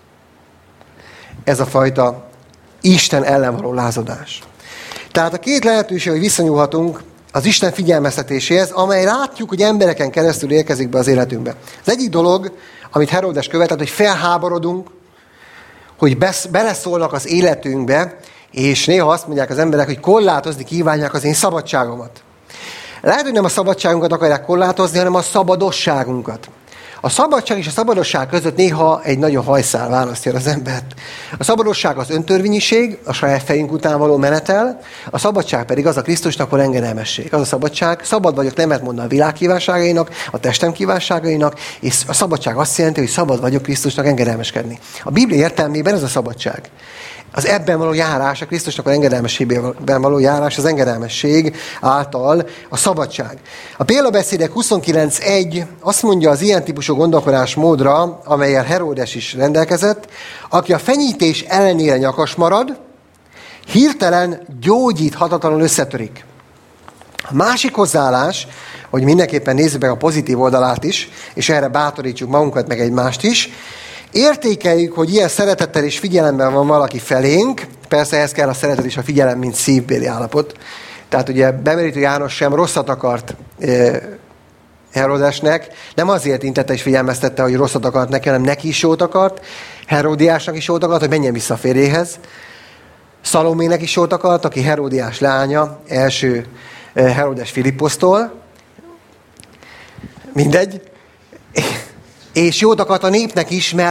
Speaker 1: Ez a fajta Isten ellen való lázadás. Tehát a két lehetőség, hogy visszanyúlhatunk az Isten figyelmeztetéséhez, amely látjuk, hogy embereken keresztül érkezik be az életünkbe. Az egyik dolog, amit Heródes követett, hogy felháborodunk, hogy beleszólnak az életünkbe, és néha azt mondják az emberek, hogy korlátozni kívánják az én szabadságomat. Lehet, hogy nem a szabadságunkat akarják korlátozni, hanem a szabadosságunkat. A szabadság és a szabadosság között néha egy nagyon hajszál választja az embert. A szabadosság az öntörvényiség, a saját fejünk után való menetel, a szabadság pedig az a Krisztusnak való engedelmesség. Az a szabadság, szabad vagyok nemet mondani a világ kívánságainak, a testem kívánságainak, és a szabadság azt jelenti, hogy szabad vagyok Krisztusnak engedelmeskedni. A Biblia értelmében ez a szabadság. Az ebben való járás, a Krisztusnak a engedelmességben való járás, az engedelmesség által a szabadság. A Pélabeszédek 29.1 azt mondja az ilyen típusú gondolkodásmódra, amellyel Heródes is rendelkezett, aki a fenyítés ellenére nyakas marad, hirtelen gyógyíthatatlanul összetörik. A másik hozzáállás, hogy mindenképpen nézzük meg a pozitív oldalát is, és erre bátorítsuk magunkat meg egymást is, értékeljük, hogy ilyen szeretettel és figyelemben van valaki felénk, persze ehhez kell a szeretet és a figyelem, mint szívbéli állapot. Tehát ugye Bemerítő János sem rosszat akart Herodesnek, nem azért intette és figyelmeztette, hogy rosszat akart neki, hanem neki is jót akart, Heródiásnak is jót akart, hogy menjen vissza a férjéhez. Szalomének is jót akart, aki Heródiás lánya, első Herodes Filipposztól. Mindegy. És jót akart a népnek is, mert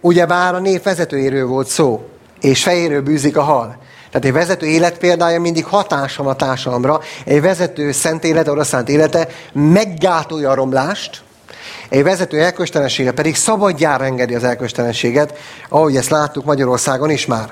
Speaker 1: Ugyebár a nép vezetőjéről volt szó, és fejéről bűzik a hal. Tehát egy vezető életpéldája mindig hatása van a társadalomra. Egy vezető szent élete, oroszlánt élete meggátolja a romlást, egy vezető elköstelensége pedig szabadjára engedi az elköstelenséget, ahogy ezt láttuk Magyarországon is már.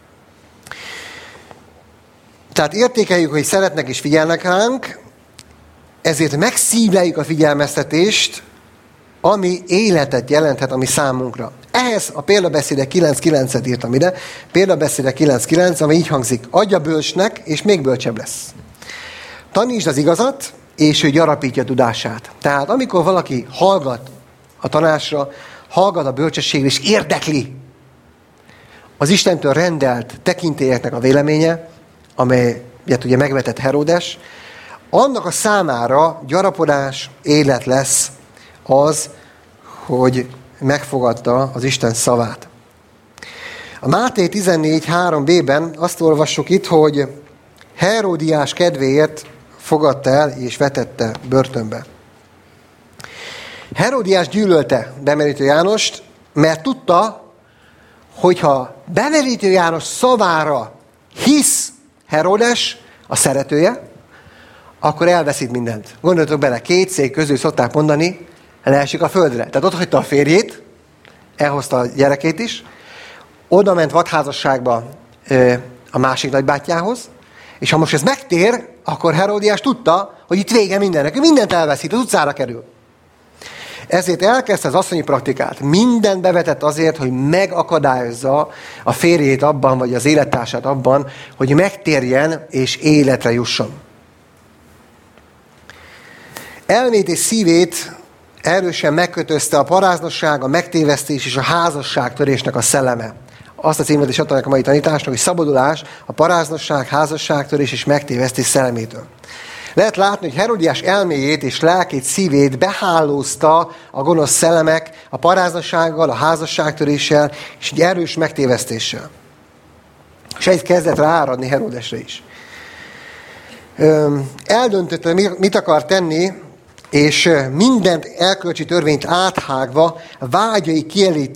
Speaker 1: Tehát értékeljük, hogy szeretnek és figyelnek ránk, ezért megszívleljük a figyelmeztetést, ami életet jelenthet a mi számunkra. Ehhez a példabeszédek 9.9-et írtam ide. Példabeszédek 9.9, ami így hangzik. Adj a bölcsnek, és még bölcsebb lesz. Tanítsd az igazat, és ő gyarapítja tudását. Tehát amikor valaki hallgat a tanácsra, hallgat a bölcsességre, és érdekli az Istentől rendelt tekintélyeknek a véleménye, amelyet ugye megvetett Heródes, annak a számára gyarapodás, élet lesz az, hogy megfogadta az Isten szavát. A Máté 14.3b-ben azt olvassuk itt, hogy Heródiás kedvéért fogadta el és vetette börtönbe. Heródiás gyűlölte Bemerítő Jánost, mert tudta, hogyha Bemerítő János szavára hisz Heródes, a szeretője, akkor elveszít mindent. Gondoljatok bele, két szék közül szokták mondani, leesik a földre. Tehát ott hagyta a férjét, elhozta a gyerekét is, oda ment vadházasságba a másik nagybátyjához, és ha most ez megtér, akkor Heródiás tudta, hogy itt vége mindennek. Ő mindent elveszít, az utcára kerül. Ezért elkezdte az asszonyi praktikát. Mindent bevetett azért, hogy megakadályozza a férjét abban, vagy az élettársát abban, hogy megtérjen és életre jusson. Elmét és szívét erősen megkötözte a paráznosság, a megtévesztés és a házasságtörésnek a szelleme. Azt a címet is adta a mai tanításnak, hogy szabadulás a paráznosság, házasságtörés és megtévesztés szellemétől. Lehet látni, hogy Heródiás elméjét és lelkét, szívét behálózta a gonosz szellemek a paráznossággal, a házasságtöréssel és egy erős megtévesztéssel. És egy kezdett rááradni Heródesre is. Eldöntötte, mit akar tenni, és mindent elkölcsi törvényt áthágva vágyai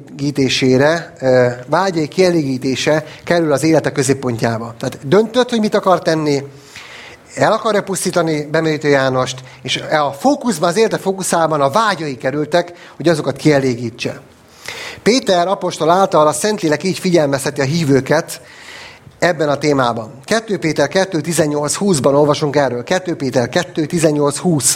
Speaker 1: kielégítése kerül az élete középpontjába. Tehát döntött, hogy mit akar tenni, el akarja pusztítani Bemerítő Jánost, és a fókuszban, az élete fókuszában a vágyai kerültek, hogy azokat kielégítse. Péter apostol által a Szentlélek így figyelmezteti a hívőket ebben a témában. 2 Péter 2.18.20-ban olvasunk erről. 2 Péter 2.18.20.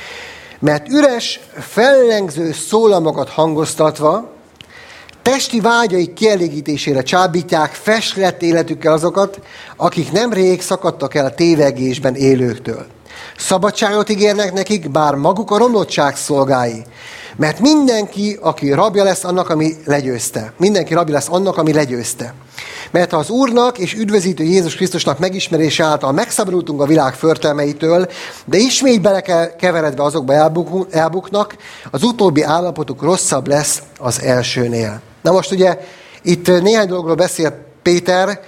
Speaker 1: Mert üres, fellengző szólamokat hangoztatva, testi vágyai kielégítésére csábítják feslet életükkel azokat, akik nemrég szakadtak el a tévegésben élőktől. Szabadságot ígérnek nekik, bár maguk a romlottság szolgái. Mert mindenki, aki rabja lesz annak, ami legyőzte. Mindenki rabja lesz annak, ami legyőzte. Mert ha az Úrnak és üdvözítő Jézus Krisztusnak megismerése által megszabadultunk a világ förtelmeitől, de ismét belekeveredve azokba elbuknak, az utóbbi állapotuk rosszabb lesz az elsőnél. Na most ugye itt néhány dologról beszél Péter,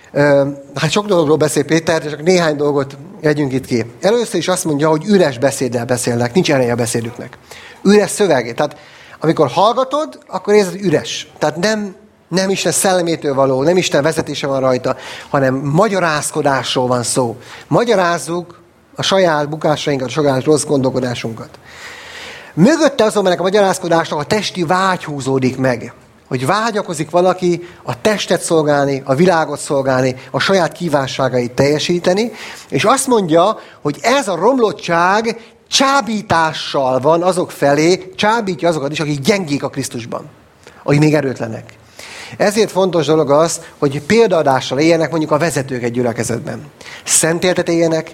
Speaker 1: hát sok dologról beszél Péter, de csak néhány dolgot vegyünk itt ki. Először is azt mondja, hogy üres beszéddel beszélnek, nincs ereje a beszédüknek. Üres szöveg. Tehát amikor hallgatod, akkor érzed, hogy üres. Tehát nem Isten szellemétől való, nem Isten vezetése van rajta, hanem magyarázkodásról van szó. Magyarázzuk a saját bukásainkat, a saját rossz gondolkodásunkat. Mögötte azonban a magyarázkodásnak a testi vágy húzódik meg. Hogy vágyakozik valaki a testet szolgálni, a világot szolgálni, a saját kívánságait teljesíteni, és azt mondja, hogy ez a romlottság csábítással van azok felé, csábítja azokat is, akik gyengék a Krisztusban, akik még erőtlenek. Ezért fontos dolog az, hogy példaadással éljenek mondjuk a vezetők egy gyülekezetben. Szent életet éljenek,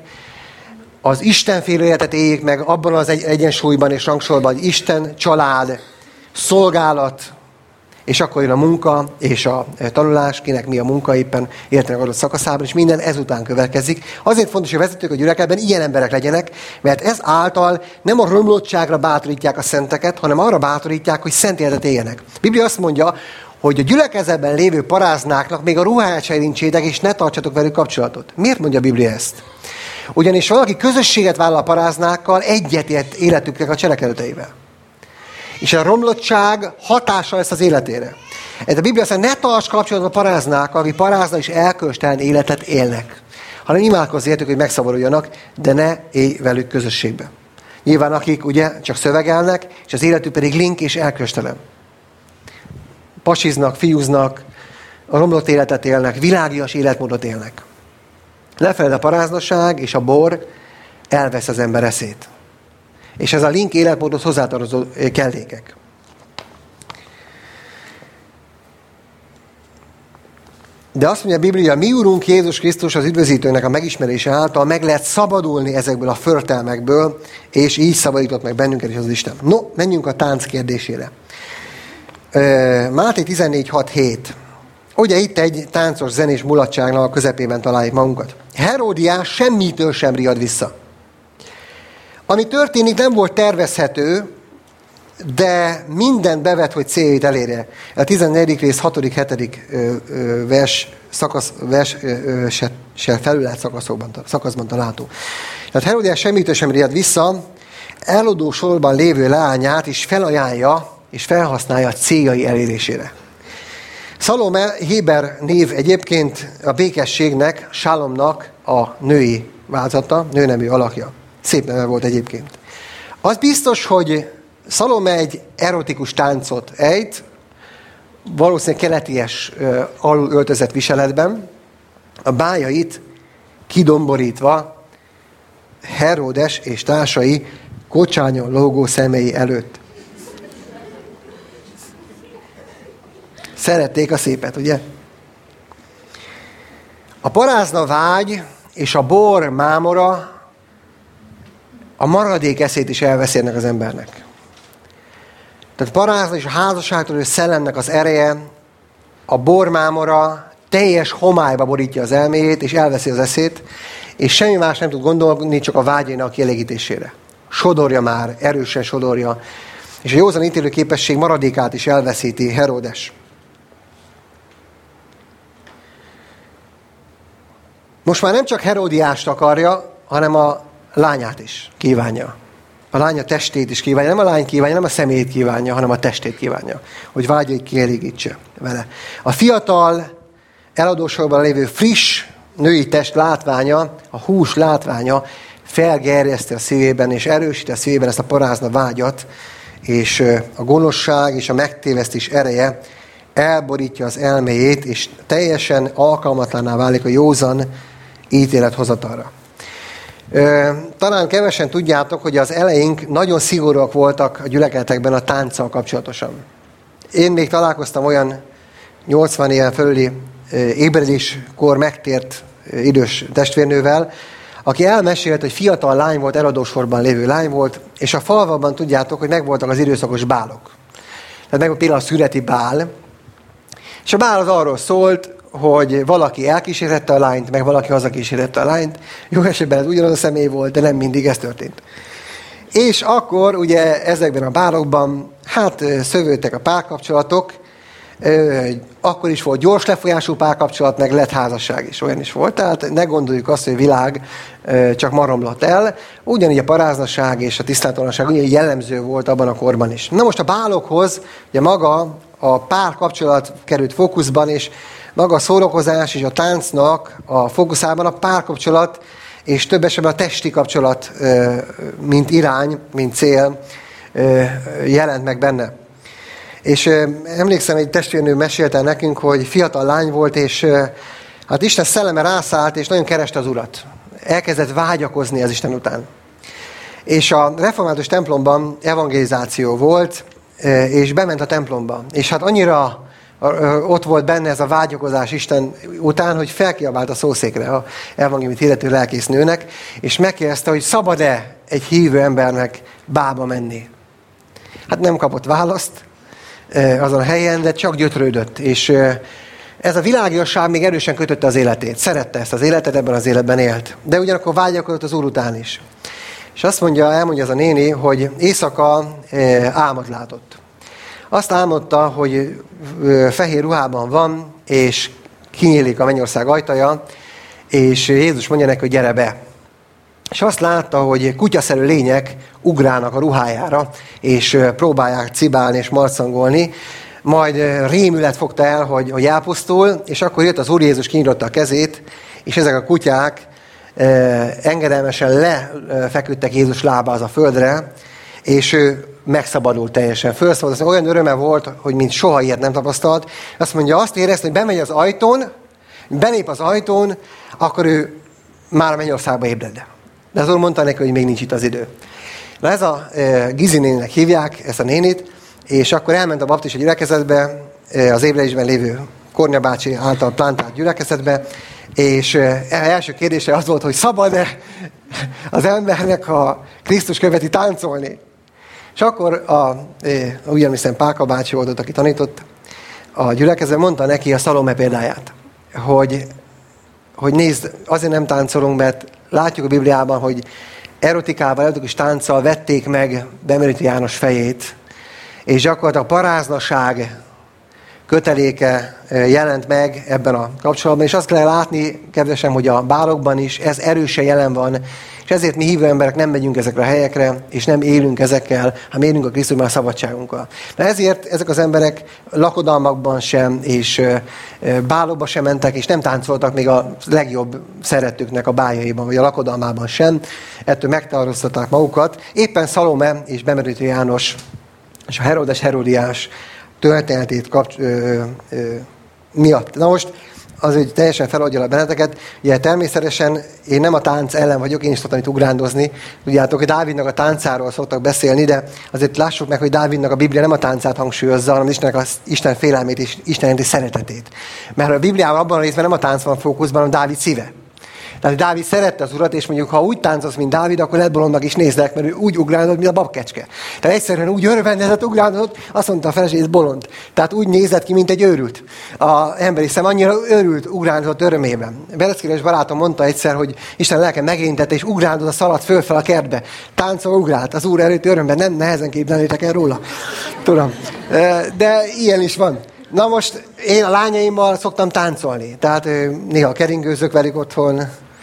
Speaker 1: az Istenfélő életet éljék meg abban az egyensúlyban és rangsorban, hogy Isten, család, szolgálat, és akkor jön a munka és a tanulás, kinek mi a munka éppen életnek adott szakaszában, és minden ezután következik. Azért fontos, hogy a vezetők a gyülekezetben ilyen emberek legyenek, mert ez által nem a romlottságra bátorítják a szenteket, hanem arra bátorítják, hogy szent életet éljenek. A Biblia azt mondja, hogy a gyülekezetben lévő paráznáknak még a ruháját se érintsétek, és ne tartsatok velük kapcsolatot. Miért mondja a Biblia ezt? Ugyanis valaki közösséget vállal a paráznákkal, egyetért életüknek a cselekedeteivel. És a romlottság hatása lesz az életére. Ez a Biblia szerint ne tarts kapcsolatban a paráznákkal, akik parázna és elkönyvtelen életet élnek. Hanem imádkozz értük, hogy megszabaduljanak, de ne élj velük közösségbe. Nyilván akik ugye csak szövegelnek, és az életük pedig link és elkönyvtelen. Pasiznak, fiúznak, a romlott életet élnek, világias életmódot élnek. Ne feled, a paráznaság és a bor elvesz az ember eszét. És ez a link életmódot hozzátartozó kellékek. De azt mondja a Biblia, mi Urunk Jézus Krisztus az üdvözítőnek a megismerése által meg lehet szabadulni ezekből a förtelmekből, és így szabadított meg bennünket is az Isten. No, menjünk a tánc kérdésére. Máté 14.6.7. Ugye itt egy táncos zenés mulatságnak a közepében találjuk magunkat. Heródiás semmitől sem riad vissza. Ami történik, nem volt tervezhető, de mindent bevet, hogy céljait elérje. A 14. rész 6.-7. Verssel felülelt szakaszban található. Tehát Heródiás semmitől sem riad vissza, eladó sorban lévő leányát is felajánlja és felhasználja a céljai elérésére. Szalome héber név egyébként a békességnek, Sálomnak a női változata, nőnemű alakja. Szép neve volt egyébként. Az biztos, hogy Szalome egy erotikus táncot ejt, valószínűleg keleties alul öltözett viseletben, a bájait kidomborítva Heródes és társai kocsányon lógó szemei előtt. Szerették a szépet, ugye? A parázna vágy és a bor mámora a maradék eszét is elveszi ennek az embernek. Tehát parázna és a házasságtól szellemnek az ereje, a bor mámora teljes homályba borítja az elméjét, és elveszi az eszét, és semmi más nem tud gondolni, csak a vágyainak kielégítésére. Sodorja már, erősen sodorja, és a józan ítélő képesség maradékát is elveszíti Heródes. Most már nem csak Heródiást akarja, hanem a lányát is kívánja. A lánya testét is kívánja. Nem a lány kívánja, nem a személyét kívánja, hanem a testét kívánja. Hogy vágyait kielégítse vele. A fiatal, eladósorban lévő friss női test látványa, a hús látványa felgerjeszti a szívében, és erősíti a szívében ezt a parázna vágyat, és a gonoszság és a megtévesztés ereje elborítja az elméjét, és teljesen alkalmatlanná válik a józan ítélethozatalra. Talán kevesen tudjátok, hogy az eleink nagyon szigorúak voltak a gyülekezetekben a tánccal kapcsolatosan. Én még találkoztam olyan 80 éven fölüli ébredéskor megtért idős testvérnővel, aki elmesélt, hogy fiatal lány volt, eladósorban lévő lány volt, és a falvakban tudjátok, hogy megvoltak az időszakos bálok. Tehát meg például a születi bál, és a bál az arról szólt, hogy valaki elkísérhette a lányt, meg valaki hazakísérhette a lányt. Jó esetben ez ugyanaz a személy volt, de nem mindig ez történt. És akkor ugye ezekben a bálokban, szövődtek a párkapcsolatok, akkor is volt gyors lefolyású párkapcsolat, meg lett házasság is, olyan is volt. Tehát ne gondoljuk azt, hogy a világ csak ma romlott el. Ugyanígy a paráznaság és a tisztátalanság ugyanígy jellemző volt abban a korban is. Na most a bálokhoz, ugye maga a párkapcsolat került fókuszban, és maga a szórakozás és a táncnak a fókuszában a párkapcsolat, és több esetben a testi kapcsolat, mint irány, mint cél jelent meg benne. És emlékszem, egy testvérnő mesélte nekünk, hogy fiatal lány volt, és hát Isten szelleme rászállt, és nagyon kereste az Urat. Elkezdett vágyakozni az Isten után. És a református templomban evangelizáció volt, és bement a templomba. És hát annyira ott volt benne ez a vágyakozás Isten után, hogy felkiabált a szószékre a evangéliumit hirdető lelkésznőnek, és megkérdezte, hogy szabad-e egy hívő embernek bálba menni. Hát nem kapott választ azon a helyen, de csak gyötrődött. És ez a világiasság még erősen kötötte az életét. Szerette ezt az életet, ebben az életben élt. De ugyanakkor vágyakozott az Úr után is. És azt elmondja az a néni, hogy éjszaka álmot látott. Azt álmodta, hogy fehér ruhában van, és kinyílik a mennyország ajtaja, és Jézus mondja neki, hogy gyere be. És azt látta, hogy kutyaszerű lények ugrálnak a ruhájára, és próbálják cibálni és marcangolni. majd rémület fogta el, hogy elpusztul, és akkor jött az Úr Jézus, kinyitotta a kezét, és ezek a kutyák engedelmesen lefeküdtek Jézus lábához a földre, és ő megszabadult teljesen. Fölszabadult, olyan öröme volt, hogy mint soha ilyet nem tapasztalt. Azt mondja, azt érezte, hogy bemegy az ajtón, belép az ajtón, akkor ő már a mennyországba ébredne. De az Úr mondta neki, hogy még nincs itt az idő. Na ez a Gizi néninek hívják, ezt a nénit, és akkor elment a baptista gyülekezetbe, az ébredésben lévő Kornya bácsi által plantált gyülekezetbe, és első kérdése az volt, hogy szabad-e az embernek, ha Krisztus követi, táncolni. És akkor úgy emlékszem, Pálka bácsi volt ott, aki tanított a gyülekezetben, mondta neki a Szalome példáját, hogy nézd, azért nem táncolunk, mert látjuk a Bibliában, hogy erotikával, erotikus tánccal vették meg Demetrius János fejét, és gyakorlatilag a paráznaság köteléke jelent meg ebben a kapcsolatban, és azt kell látni, kedvesem, hogy a bálokban is ez erősen jelen van, és ezért mi hívő emberek nem megyünk ezekre a helyekre, és nem élünk ezekkel, hanem élünk a Krisztusban a szabadságunkkal. De ezért ezek az emberek lakodalmakban sem, és bálokba sem mentek, és nem táncoltak még a legjobb szeretőknek a bájaiban, vagy a lakodalmában sem. Ettől megtartóztatták magukat. Éppen Szalome és Demetrius János és a Heródes Heródiás történetét miatt. Na most, az, hogy teljesen feladja benneteket, ugye természetesen én nem a tánc ellen vagyok, én is szoktam itt ugrándozni. Tudjátok, hogy Dávidnak a táncáról szoktak beszélni, de azért lássuk meg, hogy Dávidnak a Biblia nem a táncát hangsúlyozza, hanem Isten félelmét és Isten szeretetét. Mert a Bibliában abban a részben nem a tánc van fókuszban, hanem Dávid szíve. Tehát Dávid szerette az Urat, és mondjuk, ha úgy táncolsz, mint Dávid, akkor lehet bolondnak is néznek, mert ő úgy ugrándozott, mint a babkecske. Tehát egyszerűen úgy örvendezett, ugrándozott, azt mondta a feleség, ez bolond. Tehát úgy nézett ki, mint egy őrült. Az emberi szem annyira őrült, ugrándozott örömében. Bereckéres barátom mondta egyszer, hogy Isten lelke megérintette, és ugrándozott, a szaladt fölfel a kertbe. Táncol, ugrált az Úr előtt örömben, nem nehezen képzelnétek el róla. Tudom. De ilyen is van. Na most én a lányaimmal szoktam táncolni. Tehát néha keringőzök velük otthon.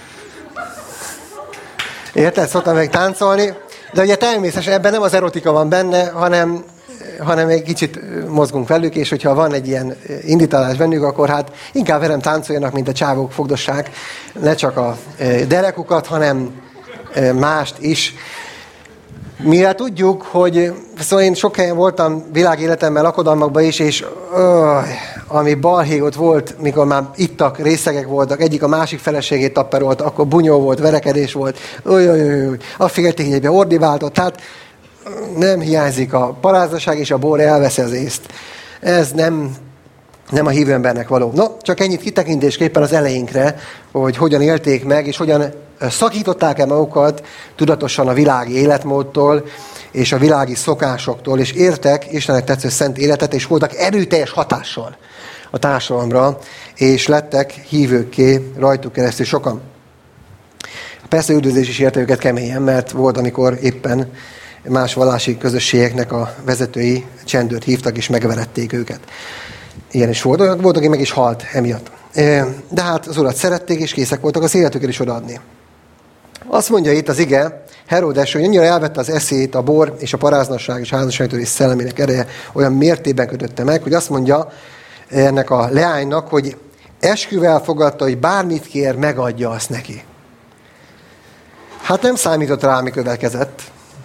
Speaker 1: Érted? Szoktam meg táncolni. De ugye természetesen ebben nem az erotika van benne, hanem egy kicsit mozgunk velük, és hogyha van egy ilyen indítás bennük, akkor hát inkább velem táncoljanak, mint a csávók fogdossák. Ne csak a derekukat, hanem mást is. Mivel tudjuk, hogy szóval én sok helyen voltam világéletemben, lakodalmakban is, és ami balhégot volt, mikor már ittak, részegek voltak, egyik a másik feleségét tapperolt, akkor bunyó volt, verekedés volt, a féltényében ordiváltott, tehát nem hiányzik a paráznaság, és a bor elveszi az észt. Ez nem a hívő embernek való. No, csak ennyit kitekintésképpen az elejénkre, hogy hogyan élték meg, és hogyan szakították el magukat tudatosan a világi életmódtól, és a világi szokásoktól, és értek Istennek tetsző szent életet, és voltak erőteljes hatással a társadalomra, és lettek hívőkké rajtuk keresztül sokan. Persze üldözés is érte őket keményen, mert volt, amikor éppen más vallási közösségeknek a vezetői csendőrt hívtak, és megverették őket. Ilyen is volt, aki meg is halt emiatt. De hát az Urat szerették, és készek voltak az életüket is odaadni. Azt mondja itt az ige, Heródes, hogy annyira elvette az eszét, a bor és a paráznasság és a házasságtörés szellemének ereje olyan mértékben kötötte meg, hogy azt mondja ennek a leánynak, hogy esküvel fogadta, hogy bármit kér, megadja azt neki. Hát nem számított rá, ami következett.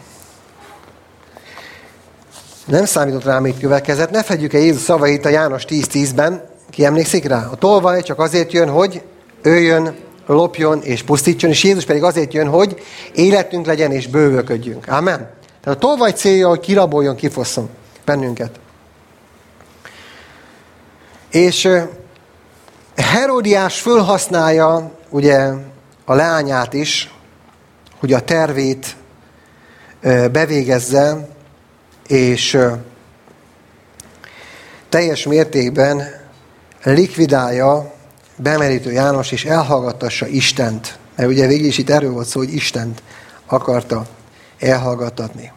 Speaker 1: Nem számított rá, amit következett. Ne fedjük el Jézus szavait a János 10:10-ben. Ki emlékszik rá? A tolvaj csak azért jön, hogy öljön, lopjon és pusztítson, és Jézus pedig azért jön, hogy életünk legyen és bővölködjünk. Amen. Tehát a tolvaj célja, hogy kiraboljon, kifosszon bennünket. És Heródiás fölhasználja ugye a leányát is, hogy a tervét bevégezze, és teljes mértékben likvidálja Demetrius János, és elhallgattassa Istent. Mert ugye végig is itt erről volt szó, hogy Istent akarta elhallgattatni.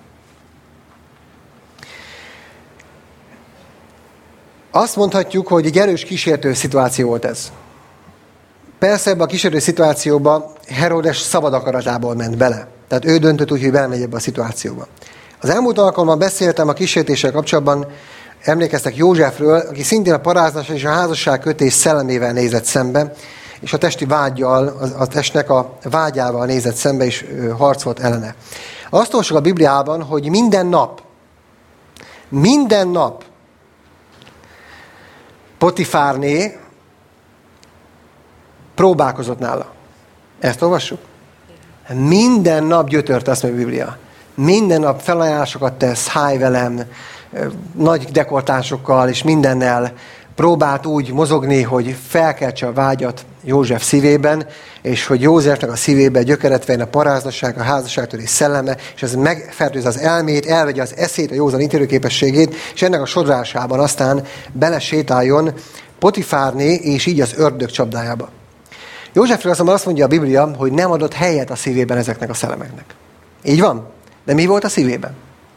Speaker 1: Azt mondhatjuk, hogy egy erős kísértő szituáció volt ez. Persze ebben a kísértő szituációban Heródes szabad akaratából ment bele. Tehát ő döntött úgy, hogy belemegy ebbe a szituációba. Az elmúlt alkalommal beszéltem a kísértéssel kapcsolatban Emlékeztek Józsefről, aki szintén a paráznás és a házasságkötés szellemével nézett szembe, és a testi vággyal, a testnek a vágyával nézett szembe, és harcolt ellene. Azt olvasok a Bibliában, hogy minden nap Potifárné próbálkozott nála. Ezt olvassuk? Minden nap gyötört, azt mondja a Biblia. Minden nap felajánlásokat tesz, háj velem, nagy dekoltásokkal és mindennel próbált úgy mozogni, hogy felkeltse a vágyat József szívében, és hogy Józsefnek a szívében gyökeret vegyen a paráznaság, a házasságtörés szelleme, és ez megfertőzze az elmét, elvegye az eszét, a józan ítélőképességét, és ennek a sodrásában aztán belesétáljon Potifárné, és így az ördög csapdájába. Józsefről azonban azt mondja a Biblia, hogy nem adott helyet a szívében ezeknek a szellemeknek. Így van? De mi volt a szívében?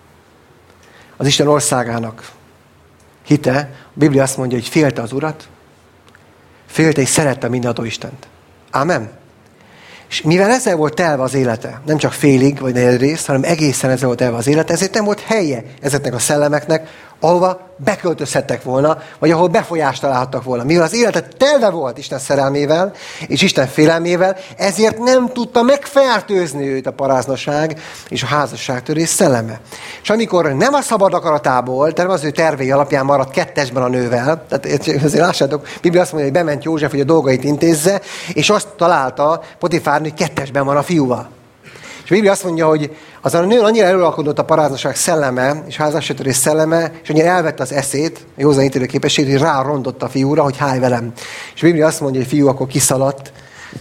Speaker 1: Az Isten országának hite. A Biblia azt mondja, hogy félte az Urat, félte és szerette mindenható Istent. Ámen? És mivel ezzel volt telve az élete, nem csak félig vagy negyedrészt, hanem egészen ezzel volt telve az élete, ezért nem volt helye ezeknek a szellemeknek, ahova beköltözhettek volna, vagy ahol befolyást találhattak volna. Mivel az élete telve volt Isten szerelmével és Isten félelmével, ezért nem tudta megfertőzni őt a paráznaság és a házasságtörés szelleme. És amikor nem a szabad akaratából, tehát az ő tervei alapján maradt kettesben a nővel, tehát azért lássátok, Biblia azt mondja, hogy bement József, hogy a dolgait intézze, és azt találta Potifárné, hogy kettesben van a fiúval. És a Biblia azt mondja, hogy azon a nő annyira előalkodott a paráznaság szelleme, és házasságtörés szelleme, és annyira elvette az eszét, a józan ítélő képességét, hogy rárontott a fiúra, hogy háj velem. És a Biblia azt mondja, hogy a fiú akkor kiszaladt,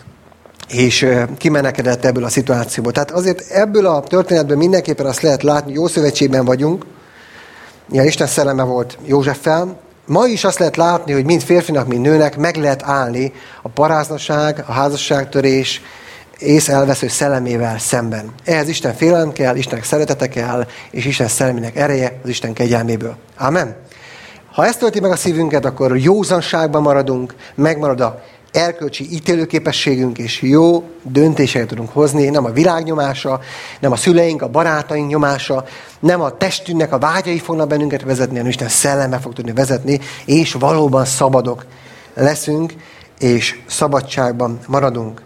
Speaker 1: és kimenekedett ebből a szituációból. Tehát azért ebből a történetből mindenképpen azt lehet látni, hogy jó szövetségben vagyunk, ilyen Isten szelleme volt Józseffel. Ma is azt lehet látni, hogy mind férfinak, mind nőnek meg lehet állni a paráznaság, a házasságtörés, ész elvesző szellemével szemben. Ehhez Isten félelem kell, Istennek szeretete kell, és Isten szellemének ereje az Isten kegyelméből. Amen. Ha ezt tölti meg a szívünket, akkor józanságban maradunk, megmarad a erkölcsi ítélőképességünk, és jó döntéseket tudunk hozni, nem a világ nyomása, nem a szüleink, a barátaink nyomása, nem a testünknek a vágyai fognak bennünket vezetni, hanem Isten szelleme fog tudni vezetni, és valóban szabadok leszünk, és szabadságban maradunk.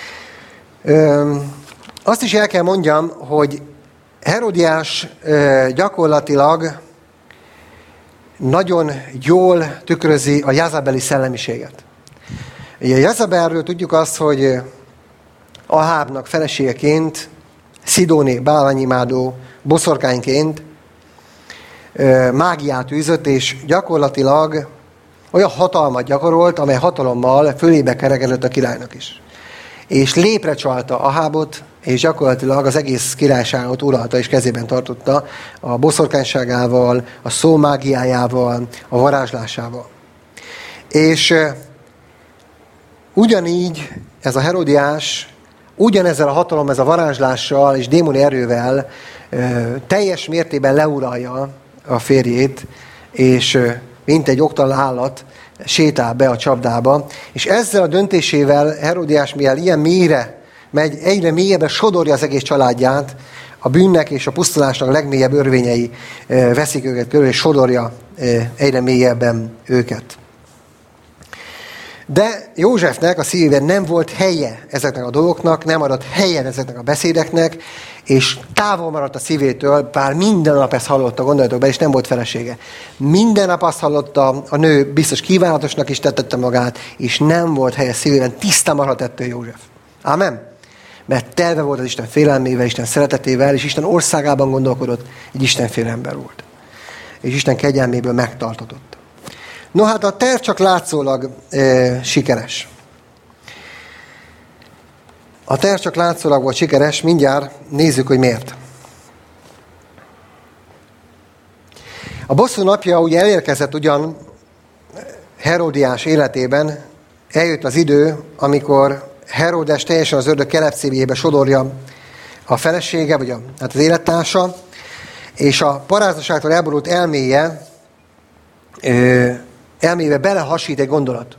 Speaker 1: Azt is el kell mondjam, hogy Heródiás gyakorlatilag nagyon jól tükrözi a Jezabeli szellemiséget. Ugye Jezabelről tudjuk azt, hogy Ahábnak feleségeként, Szidóni bálványimádó boszorkányként mágiát űzött, és gyakorlatilag olyan hatalmat gyakorolt, amely hatalommal fölébe kerekedett a királynak is. És lépre csalta Ahábot, és gyakorlatilag az egész királyságot uralta és kezében tartotta a boszorkányságával, a szó mágiájával, a varázslásával. És ugyanígy ez a Heródiás ugyanezzel a hatalom, ez a varázslással és démoni erővel teljes mértékben leuralja a férjét, és mint egy oktalan állat sétál be a csapdába, és ezzel a döntésével Heródiás, mivel ilyen mélyre megy, egyre mélyebbre sodorja az egész családját, a bűnnek és a pusztulásnak legmélyebb örvényei veszik őket körül, és sodorja egyre mélyebben őket. De Józsefnek a szívében nem volt helye ezeknek a dolgoknak, nem adott helyen ezeknek a beszédeknek, és távol maradt a szívétől, bár minden nap ezt hallotta, gondoljatok be, és nem volt felesége. Minden nap azt hallotta, a nő biztos kívánatosnak is tette magát, és nem volt helye szívében, tiszta maradt ettől József. Amen? Mert telve volt az Isten félelmével, Isten szeretetével, és Isten országában gondolkodott, egy Istenféle ember volt. És Isten kegyelméből megtartatott. No hát a terv csak látszólag sikeres. A terv csak látszólag volt sikeres, mindjárt nézzük, hogy miért. A bosszú napja ugye elérkezett ugyan Heródiás életében, eljött az idő, amikor Heródes teljesen az ördög kelepcéjébe sodorja a felesége, vagy az élettársa, és a paráznaságtól elborult elmébe belehasít egy gondolat.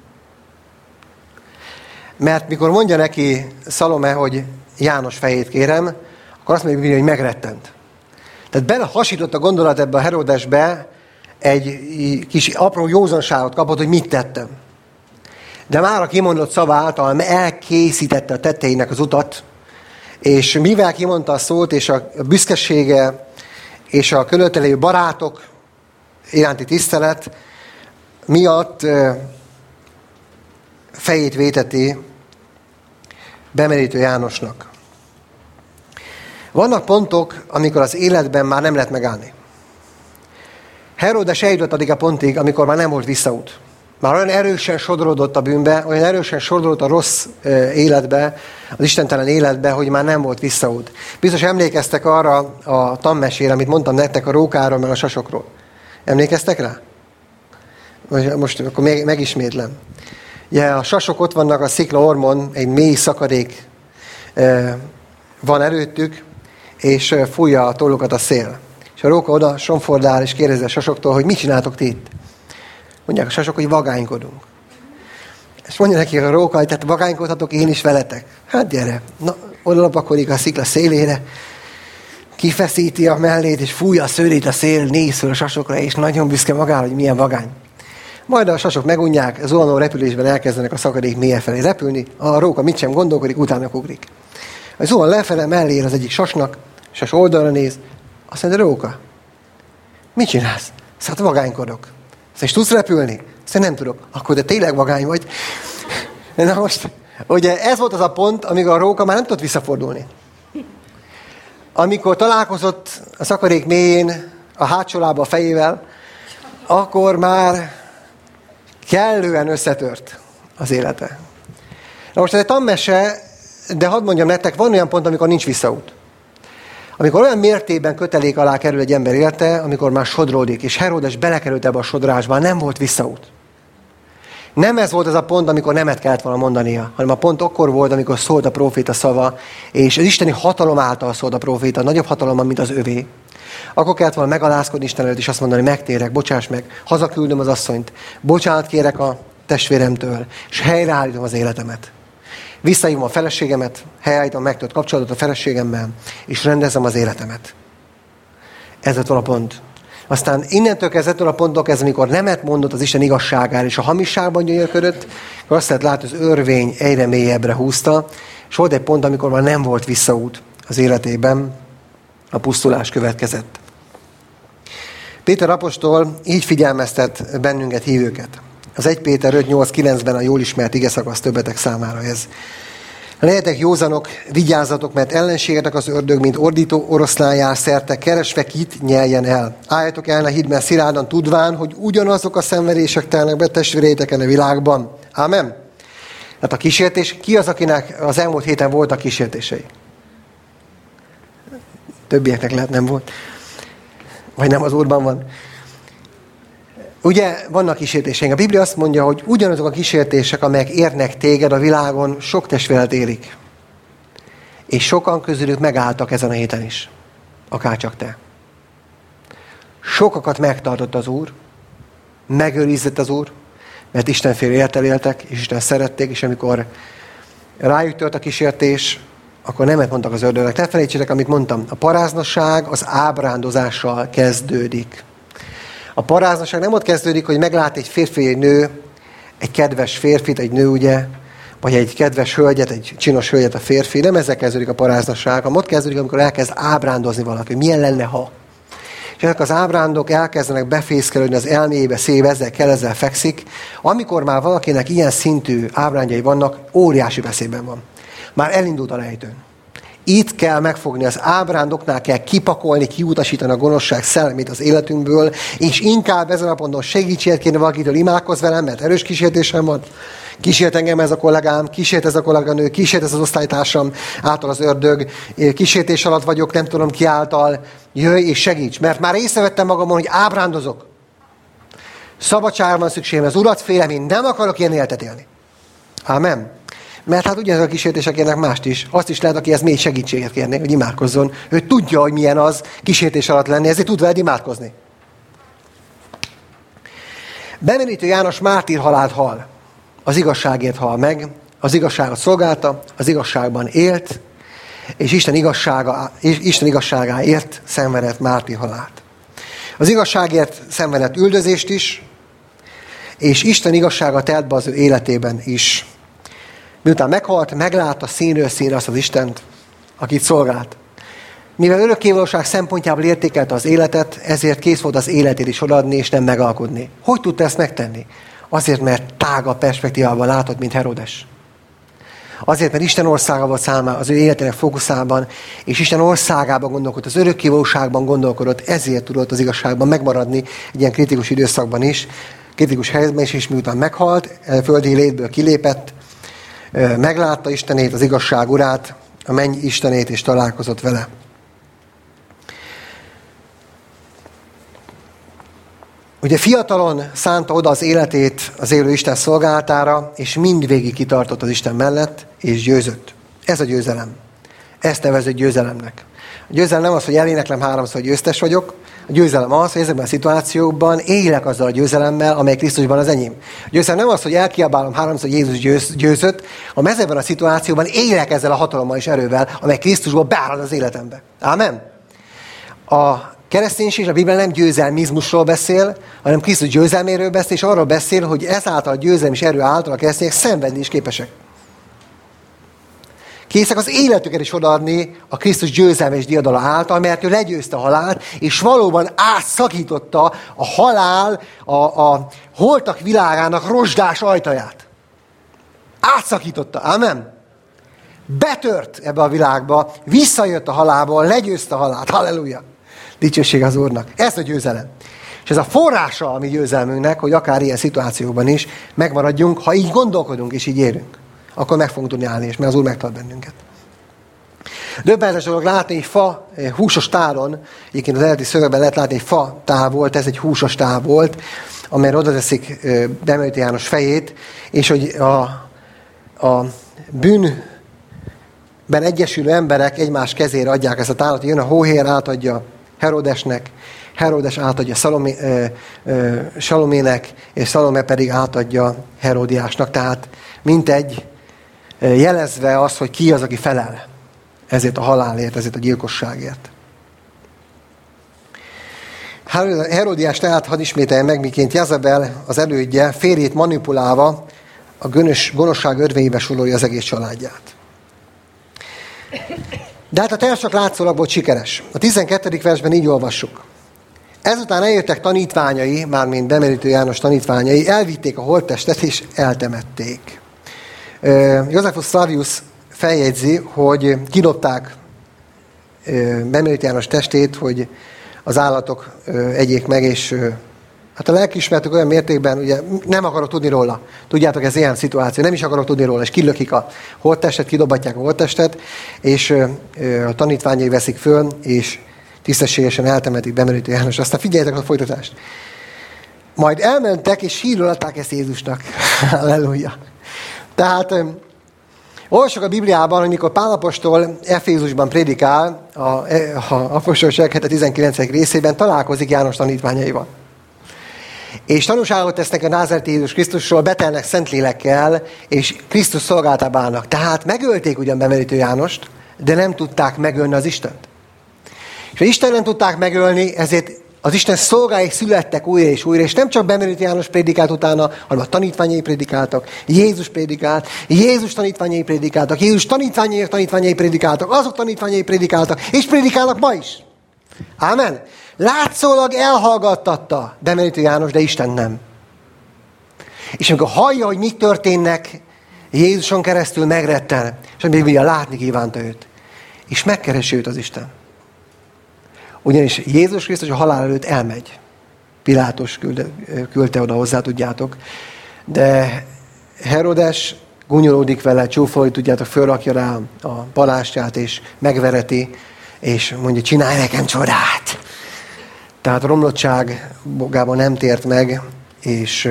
Speaker 1: Mert mikor mondja neki Szalome, hogy János fejét kérem, akkor azt mondja, hogy megrettent. Tehát belehasított a gondolat ebbe a Heródesbe egy kis apró józanságot kapott, hogy mit tettem. De már a kimondott szava által elkészítette a tetteinek az utat, és mivel kimondta a szót, és a büszkesége, és a körülötte lévő barátok iránti tisztelet miatt fejét véteti Bemerítő Jánosnak. Vannak pontok, amikor az életben már nem lehet megállni. Heródes eljutott addig a pontig, amikor már nem volt visszaút. Már olyan erősen sodródott a bűnbe, olyan erősen sodródott a rossz életbe, az istentelen életbe, hogy már nem volt visszaút. Biztos emlékeztek arra a tanmesére, amit mondtam nektek a rókáról, meg a sasokról. Emlékeztek rá? Most akkor megismétlem. Ugye a sasok ott vannak a sziklaormon, egy mély szakadék van előttük, és fújja a tollukat a szél. És a róka oda somfordál, és kérdezi a sasoktól, hogy mit csináltok ti itt? Mondják a sasok, hogy vagánykodunk. És mondja neki a róka, hogy tehát vagánykodhatok én is veletek. Hát gyere. Na, oda lopakodik a szikla szélére, kifeszíti a mellét, és fújja a szőrét a szél, néz föl a sasokra, és nagyon büszke magára, hogy milyen vagány. Majd a sasok megunják, zuhanó repülésben elkezdenek a szakadék mélye felé repülni, a róka mit sem gondolkodik, utána ugrik. A zuhan lefele, mellé ér az egyik sasnak, sas oldalra néz, azt mondja, róka, mit csinálsz? Szóval vagánykodok. És tudsz repülni? Szóval nem tudok. Akkor de tényleg vagány vagy. Na most, ugye ez volt az a pont, amikor a róka már nem tudott visszafordulni. Amikor találkozott a szakadék mélyén, a hátsó lába a fejével, akkor már kellően összetört az élete. Na most ez egy tanmese, de hadd mondjam nektek, van olyan pont, amikor nincs visszaút. Amikor olyan mértékben kötelék alá kerül egy ember élete, amikor már sodródik, és Heródes belekerült ebbe a sodrásba, nem volt visszaút. Nem ez volt az a pont, amikor nemet kellett volna mondania, hanem a pont akkor volt, amikor szólt a próféta szava, és az isteni hatalom által szólt a próféta, nagyobb hatalom, mint az övé. Akkor kellett volna megalázkodni Isten előtt, és azt mondani, megtérek, bocsáss meg, hazaküldöm az asszonyt, bocsánat kérek a testvéremtől, és helyreállítom az életemet. Visszahívom a feleségemet, helyreállítom megtört kapcsolatot a feleségemmel, és rendezem az életemet. Ez lett volna a pont. Aztán innentől kezdettől a ponttól kezdve, amikor nemet mondott az Isten igazságára, és a hamisságban gyönyörködött, akkor azt lehet látni, az örvény egyre mélyebbre húzta, és volt egy pont, amikor már nem volt visszaút az életében, a pusztulás következett. Péter apostol így figyelmeztet bennünket, hívőket. Az 1 Péter 5.8.9-ben a jól ismert igeszakasz többetek számára ez. Legyetek józanok, vigyázzatok, mert ellenségetek az ördög, mint ordító oroszlán jár szerte, keresve kit nyeljen el. Álljatok el a hídben szilárdan, tudván, hogy ugyanazok a szenvedések telnek be testvéreitek a világban. Ámen? Tehát a kísértés, ki az, akinek az elmúlt héten voltak kísértései? Többieknek lehet nem volt. Vagy nem az Úrban van. Ugye vannak kísértéseink. A Biblia azt mondja, hogy ugyanazok a kísértések, amelyek érnek téged a világon, sok testvéret érik. És sokan közülük megálltak ezen a héten is. Akárcsak te. Sokakat megtartott az Úr, megőrizett az Úr, mert Isten fél élettel éltek, és Isten szerették, és amikor rájuk tört a kísértés, akkor nemet mondtak az ördögnek. Ne felejtsétek, amit mondtam. A paráznaság az ábrándozással kezdődik. A paráznaság nem ott kezdődik, hogy meglát egy férfi, egy nő, egy kedves férfit, egy nő, ugye, vagy egy kedves hölgyet, egy csinos hölgyet a férfi. Nem ezzel kezdődik a paráznaság, hanem ott kezdődik, amikor elkezd ábrándozni valaki. Milyen lenne, ha? És ezek az ábrándok elkezdenek befészkelődni az elméjébe, széve, ezzel fekszik. Amikor már valakinek ilyen szintű ábrándjai vannak, óriási veszélyben van. Már elindult a lejtőn. Itt kell megfogni, az ábrándoknál kell kipakolni, kiutasítani a gonoszság szellemét az életünkből, és inkább ezen a ponton segítséget kérni valakitől, imádkozz velem, mert erős kísértésem van. Kísért engem ez a kollégám, kísért ez a kolléganő, kísért ez az osztálytársam által az ördög, kísértés alatt vagyok, nem tudom ki által, jöjj és segíts, mert már észrevettem magamon, hogy ábrándozok. Szabadságra van szükségem, az Urat félem, én nem akarok ilyen életet élni. Ámen. Mert hát ugyanazok a kísértések kérnek mást is. Azt is lehet, aki ez még segítséget kérni, hogy imádkozzon. Ő tudja, hogy milyen az kísértés alatt lenni, ezért tud veled imádkozni. Bemerítő János mártír halált hal. Az igazságért hal meg, az igazságot szolgálta, az igazságban élt, és Isten igazságáért szenvedett mártír halált. Az igazságért szenvedett üldözést is, és Isten igazsága telt be az ő életében is. Miután meghalt, meglátta színről színre azt az Istent, akit szolgált. Mivel örökkévalóság szempontjából értékelte az életet, ezért kész volt az életét is odaadni, és nem megalkudni. Hogy tudta ezt megtenni? Azért, mert tágabb perspektívában látott, mint Herodes. Azért, mert Isten országa volt számára az ő életének fókuszában, és Isten országában gondolkodott, az örökkévalóságban gondolkodott, ezért tudott az igazságban megmaradni egy ilyen kritikus időszakban is, kritikus helyzetben is, és miután meghalt, földi létből kilépett, meglátta Istenét, az igazság urát, a menny Istenét, és találkozott vele. Ugye fiatalon szánta oda az életét az élő Isten szolgálatára, és mindvégig kitartott az Isten mellett, és győzött. Ez a győzelem. Ezt nevezzük győzelemnek. A győzelem nem az, hogy eléneklem háromszor, hogy győztes vagyok. A győzelem az, hogy ezekben a szituációkban élek azzal a győzelemmel, amely Krisztusban az enyém. A győzelem nem az, hogy elkiabálom háromszor, hogy Jézus győzött, hanem ezekben a szituációban élek ezzel a hatalommal és erővel, amely Krisztusból beárad az életembe. Ámen? A kereszténység, a Biblia nem győzelmizmusról beszél, hanem Krisztus győzelméről beszél, és arról beszél, hogy ezáltal a győzelem és erő által a keresztények szenvedni is képesek. Készek az életüket is odaadni a Krisztus győzelmes diadala által, mert ő legyőzte a halált, és valóban átszakította a halál, a holtak világának rozsdás ajtaját. Átszakította, ámen? Betört ebbe a világba, visszajött a halálból, legyőzte a halált. Halleluja! Dicsőség az Úrnak. Ez a győzelem. És ez a forrása a mi győzelmünknek, hogy akár ilyen szituációkban is megmaradjunk, ha így gondolkodunk és így érünk. Akkor meg fogunk tudni állni, és mert az Úr megtart bennünket. Döbbenetes dolog látni egy fa húsos tálon, egyébként az eredeti szövegben lehet látni, egy fa tál volt, ez egy húsos tál volt, amelyre oda teszik Demeter János fejét, és hogy a bűnben egyesülő emberek egymás kezére adják ezt a tálat, jön a hóhér, átadja Herodesnek, Herodes átadja Salomének, és Salome pedig átadja Heródiásnak. Tehát mintegy jelezve az, hogy ki az, aki felel ezért a halálért, ezért a gyilkosságért. Heródiás tehát, hadd ismételjem meg, miként Jezebel, az elődje, férjét manipulálva a gonoszság örvényébe sorolja az egész családját. De hát a terv csak látszólag volt sikeres. A 12. versben így olvassuk. Ezután eljöttek tanítványai, mármint Bemerítő János tanítványai, elvitték a holttestet és eltemették. Josephus Flavius feljegyzi, hogy kidobták Bemerítő János testét, hogy az állatok egyék meg, és hát a lelkiismeretek olyan mértékben, ugye nem akarok tudni róla. Tudjátok, ez ilyen szituáció, nem is akarok tudni róla, és kilökik a holttestet, kidobatják a holttestet, és a tanítványai veszik föl, és tisztességesen eltemetik Bemerítő János. Aztán figyeljetek a folytatást. Majd elmentek, és hírről adták ezt Jézusnak. Halleluja. Tehát olvassuk a Bibliában, hogy mikor Pál apostol Efézusban prédikál, a apostolság 19. részében találkozik János tanítványaival. És tanúságot tesznek a názáreti Jézus Krisztusról, betelnek Szentlélekkel, és Krisztus szolgálatába állnak. Tehát megölték ugyan Bemerítő Jánost, de nem tudták megölni az Istent. És ha Isten nem tudták megölni, ezért az Isten szolgái születtek újra, és nem csak Bemerítő János prédikált utána, hanem a tanítványai prédikáltak, Jézus prédikált, Jézus tanítványai prédikáltak, Jézus tanítványai prédikáltak, azok tanítványai prédikáltak, és prédikálnak ma is. Ámen. Látszólag elhallgattatta Bemerítő János, de Isten nem. És amikor hallja, hogy mik történnek, Jézuson keresztül megretten, és a Biblia látni kívánta őt. És megkeresi őt az Isten. Ugyanis Jézus Krisztus a halál előtt elmegy. Pilátus küldte oda hozzá, tudjátok. De Herodes gúnyolódik vele, csúfolja, tudjátok, fölrakja rá a palástját, és megvereti, és mondja, csinálj nekem csodát. Tehát a romlottságában nem tért meg, és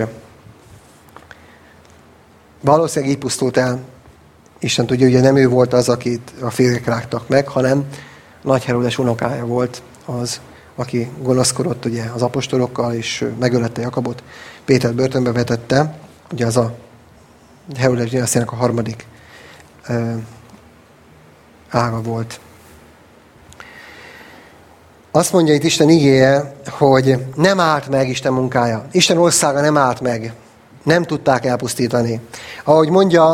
Speaker 1: valószínűleg így pusztult el. Isten tudja, hogy nem ő volt az, akit a férjek rágtak meg, hanem Nagy Herodes unokája volt az, aki gonoszkodott ugye az apostolokkal, és megölette Jakabot. Pétert börtönbe vetette, ugye az a Herodes dinasztiának a harmadik ága volt. Azt mondja itt Isten igéje, hogy nem állt meg Isten munkája. Isten országa nem állt meg. Nem tudták elpusztítani. Ahogy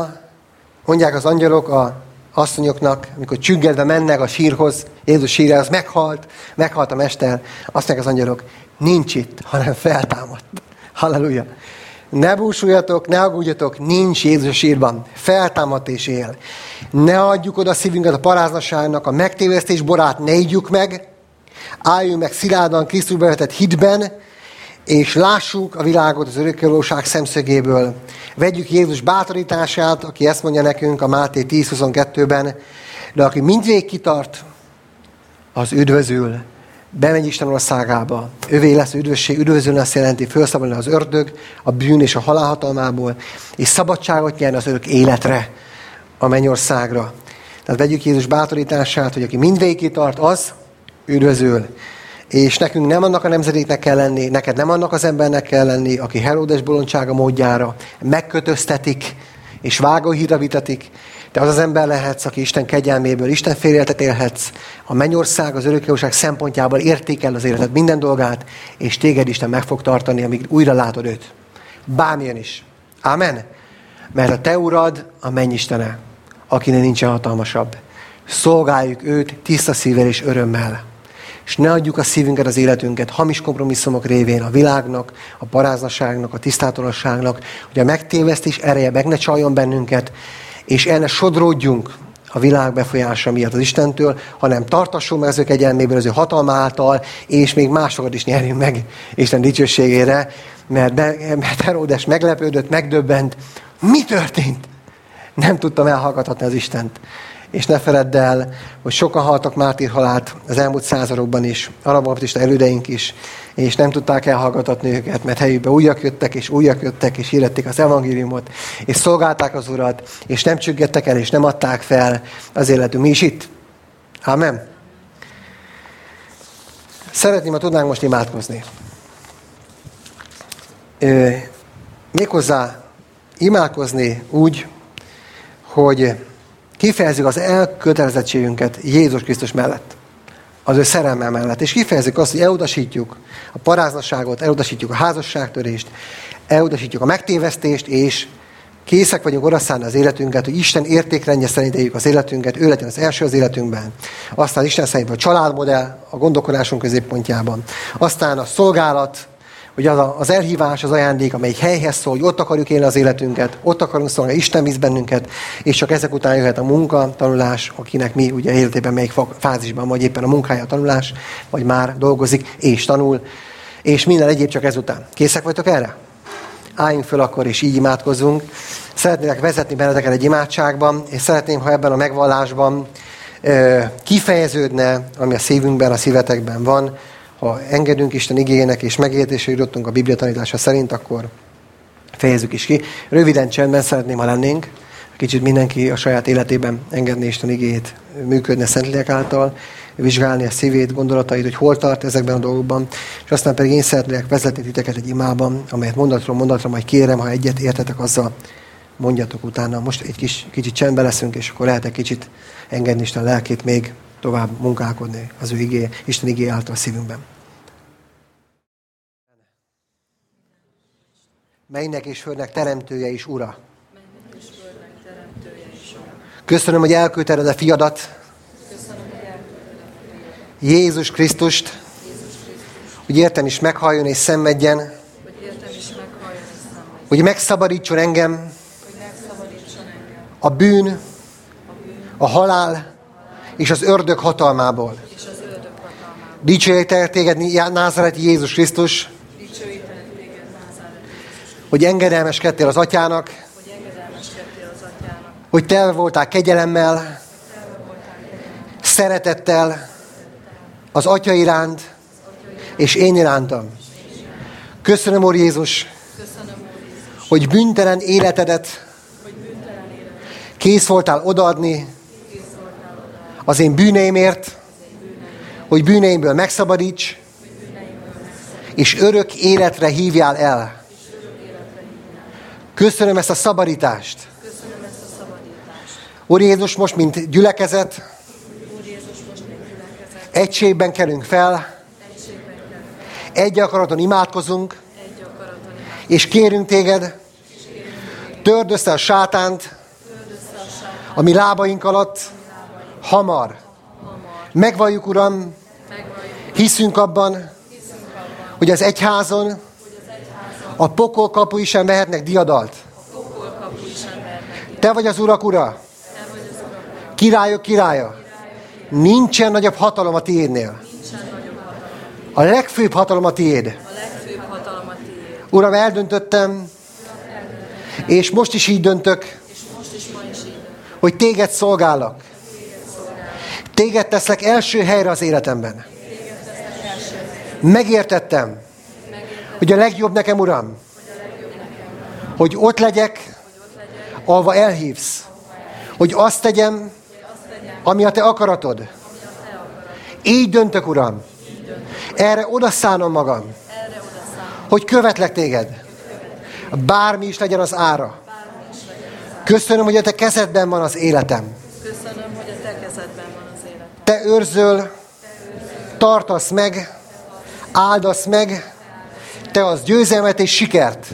Speaker 1: mondják az angyalok a asszonyoknak, amikor csüggedve mennek a sírhoz, Jézus sírjához, meghalt a mester, azt mondják az angyalok, nincs itt, hanem feltámadt. Halleluja! Ne búsuljatok, ne aggódjatok, nincs Jézus a sírban. Feltámadt és él. Ne adjuk oda szívünket a paráznaságnak, a megtévesztés borát ne ígyjuk meg, álljunk meg szilárdan Krisztusba vetett hitben, és lássuk a világot az örökkévalóság szemszögéből. Vegyük Jézus bátorítását, aki ezt mondja nekünk a Máté 10:22-ben, de aki mindvégig kitart, az üdvözül. Bemegy Isten országába. Övé lesz üdvösség, üdvözülni azt jelenti, felszabadulni az ördög, a bűn és a halál hatalmából, és szabadságot nyerni az örök életre, a mennyországra. Tehát vegyük Jézus bátorítását, hogy aki mindvégig kitart, az üdvözül. És nekünk nem annak a nemzedéknek kell lenni, neked nem annak az embernek kell lenni, aki Heródes bolondsága módjára megkötöztetik, és vágóhídra vitatik. Te az az ember lehetsz, aki Isten kegyelméből, Isten féléltet élhetsz. A mennyország, az örökkévalóság szempontjából értékel az életed minden dolgát, és téged Isten meg fog tartani, amíg újra látod őt. Bármilyen is. Ámen? Mert a te urad a mennyistene, akinek nincsen hatalmasabb. Szolgáljuk őt tiszta szívvel és örömmel. És ne adjuk a szívünket, az életünket hamis kompromisszumok révén a világnak, a paráznaságnak, a tisztátalanságnak, hogy a megtévesztés ereje meg ne csaljon bennünket, és el ne sodródjunk a világ befolyása miatt az Istentől, hanem tartassunk meg az ő kegyelméből, az ő hatalma által, és még másokat is nyerjünk meg Isten dicsőségére, mert Heródes meglepődött, megdöbbent. Mi történt? Nem tudtam elhallgathatni az Istent. És ne feledd el, hogy sokan haltak mártírhalált az elmúlt századokban is, arabaptista elődeink is, és nem tudták elhallgatatni őket, mert helyükbe újak jöttek, és hirdették az evangéliumot, és szolgálták az Urat, és nem csüggedtek el, és nem adták fel az életünk. Mi is itt. Amen. Szeretném, ha tudnánk most imádkozni. Méghozzá imádkozni úgy, hogy kifejezzük az elkötelezettségünket Jézus Krisztus mellett, az ő szerelme mellett, és kifejezzük azt, hogy elutasítjuk a paráznaságot, elutasítjuk a házasságtörést, elutasítjuk a megtévesztést, és készek vagyunk odaszánni az életünket, hogy Isten értékrendje szerint éljük az életünket, ő legyen az első az életünkben. Aztán Isten szerint a családmodell a gondolkodásunk középpontjában. Aztán a szolgálat, hogy az elhívás, az ajándék, amelyik helyhez szól, hogy ott akarjuk élni az életünket, ott akarunk szolgálni, Isten visz bennünket, és csak ezek után jöhet a munka, tanulás, akinek mi ugye életében melyik fázisban, vagy éppen a munkája a tanulás, vagy már dolgozik és tanul, és minden egyéb csak ezután. Készek vagytok erre? Álljunk föl akkor, és így imádkozzunk. Szeretnélek vezetni benneteket egy imádságban, és szeretném, ha ebben a megvallásban kifejeződne, ami a szívünkben, a szívetekben van. Ha engedünk Isten igének, és megértésre jutottunk a Biblia tanítása szerint, akkor fejezzük is ki. Röviden csendben szeretném, ha lennénk. Kicsit mindenki a saját életében engedni Isten igéjét, működne Szentlélek által, vizsgálni a szívét, gondolatait, hogy hol tart ezekben a dolgokban. És aztán pedig én szeretnélek vezetni titeket egy imában, amelyet mondatról mondatra majd kérem, ha egyet értetek azzal, mondjatok utána. Most egy kicsit csendben leszünk, és akkor lehetek kicsit engedni Isten lelkét még tovább munkálkodni az ő igé, Isten igé által a szívünkben. Mennek és földnek teremtője és ura. Köszönöm, hogy elküldted a fiadat, Jézus Krisztust, hogy értem is meghalljon és szenvedjen, hogy megszabadítson engem a bűn, a halál és az ördög hatalmából. Dicsőítek téged, názáreti Jézus Krisztus, hogy engedelmeskedtél az Atyának, hogy te voltál kegyelemmel, szeretettel az Atya iránt, és én irántam. Köszönöm, Úr Jézus, hogy bűntelen életedet kész voltál odaadni az én bűneimért, hogy bűneimből megszabadíts, és örök életre hívjál el. Köszönöm ezt a szabadítást. Úr Jézus, most mint gyülekezet, Egységben kelünk fel, egy akaraton imádkozunk, és kérünk téged, törd össze a sátánt a mi lábaink alatt hamar. Megvalljuk, Uram, hiszünk abban, hogy az egyházon a pokol kapui sem vehetnek diadalt. Te vagy az Urak Ura, királyok királya. Nincsen nagyobb hatalom a tiédnél. A legfőbb hatalom a tiéd. Uram, eldöntöttem, és most is így döntök, hogy téged szolgállak. Téged teszlek első helyre az életemben. Megértettem, hogy a legjobb nekem, Uram, hogy ott legyek, ahova elhívsz. Hogy azt tegyem, ami a te akaratod. Így döntök, Uram. Erre odaszánom magam, hogy követlek téged. Bármi is legyen az ára. Köszönöm, hogy a te kezedben van az életem. Te őrzöl, tartasz meg, áldasz meg, te az győzelmet és sikert.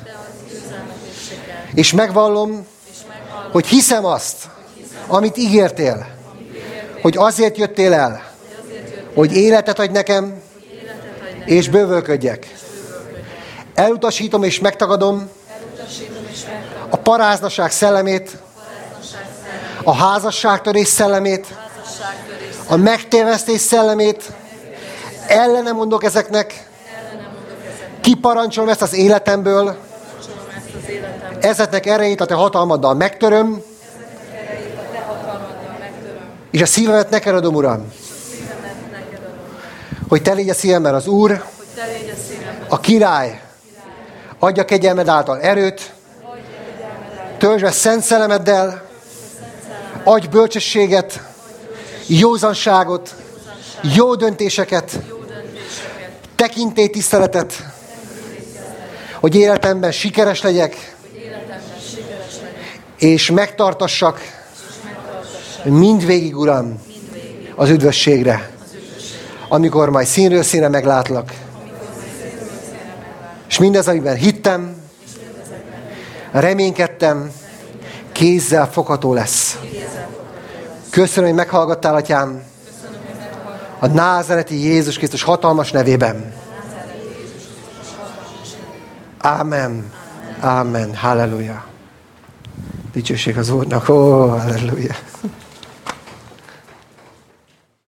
Speaker 1: És megvallom, hogy hiszem azt, amit ígértél, hogy azért jöttél el, hogy életet adj nekem, és bővölködjek. Elutasítom és megtagadom a paráznaság szellemét, a házasságtörés szellemét, a megtévesztés szellemét. Ellenem mondok ezeknek, kiparancsolom ezt az életemből, ezeknek erejét a te hatalmaddal megtöröm, és a szívemet neked adom, Uram. Hogy te légy a szívemben az Úr, a király, adja kegyelmed által erőt, töltsd be szent szellemeddel, adj bölcsességet, józanságot, jó döntéseket, tekintélytiszteletet, hogy életemben sikeres legyek, és megtartassak mindvégig, Uram, az üdvösségre, amikor majd színről színre meglátlak. És mindez, amiben hittem, reménykedtem, kézzel fogható lesz. Köszönöm, hogy meghallgattál, Atyám, a názáreti Jézus Krisztus hatalmas nevében. Ámen. Ámen. Halleluja. Dicsőség az Úrnak. Ó, halleluja.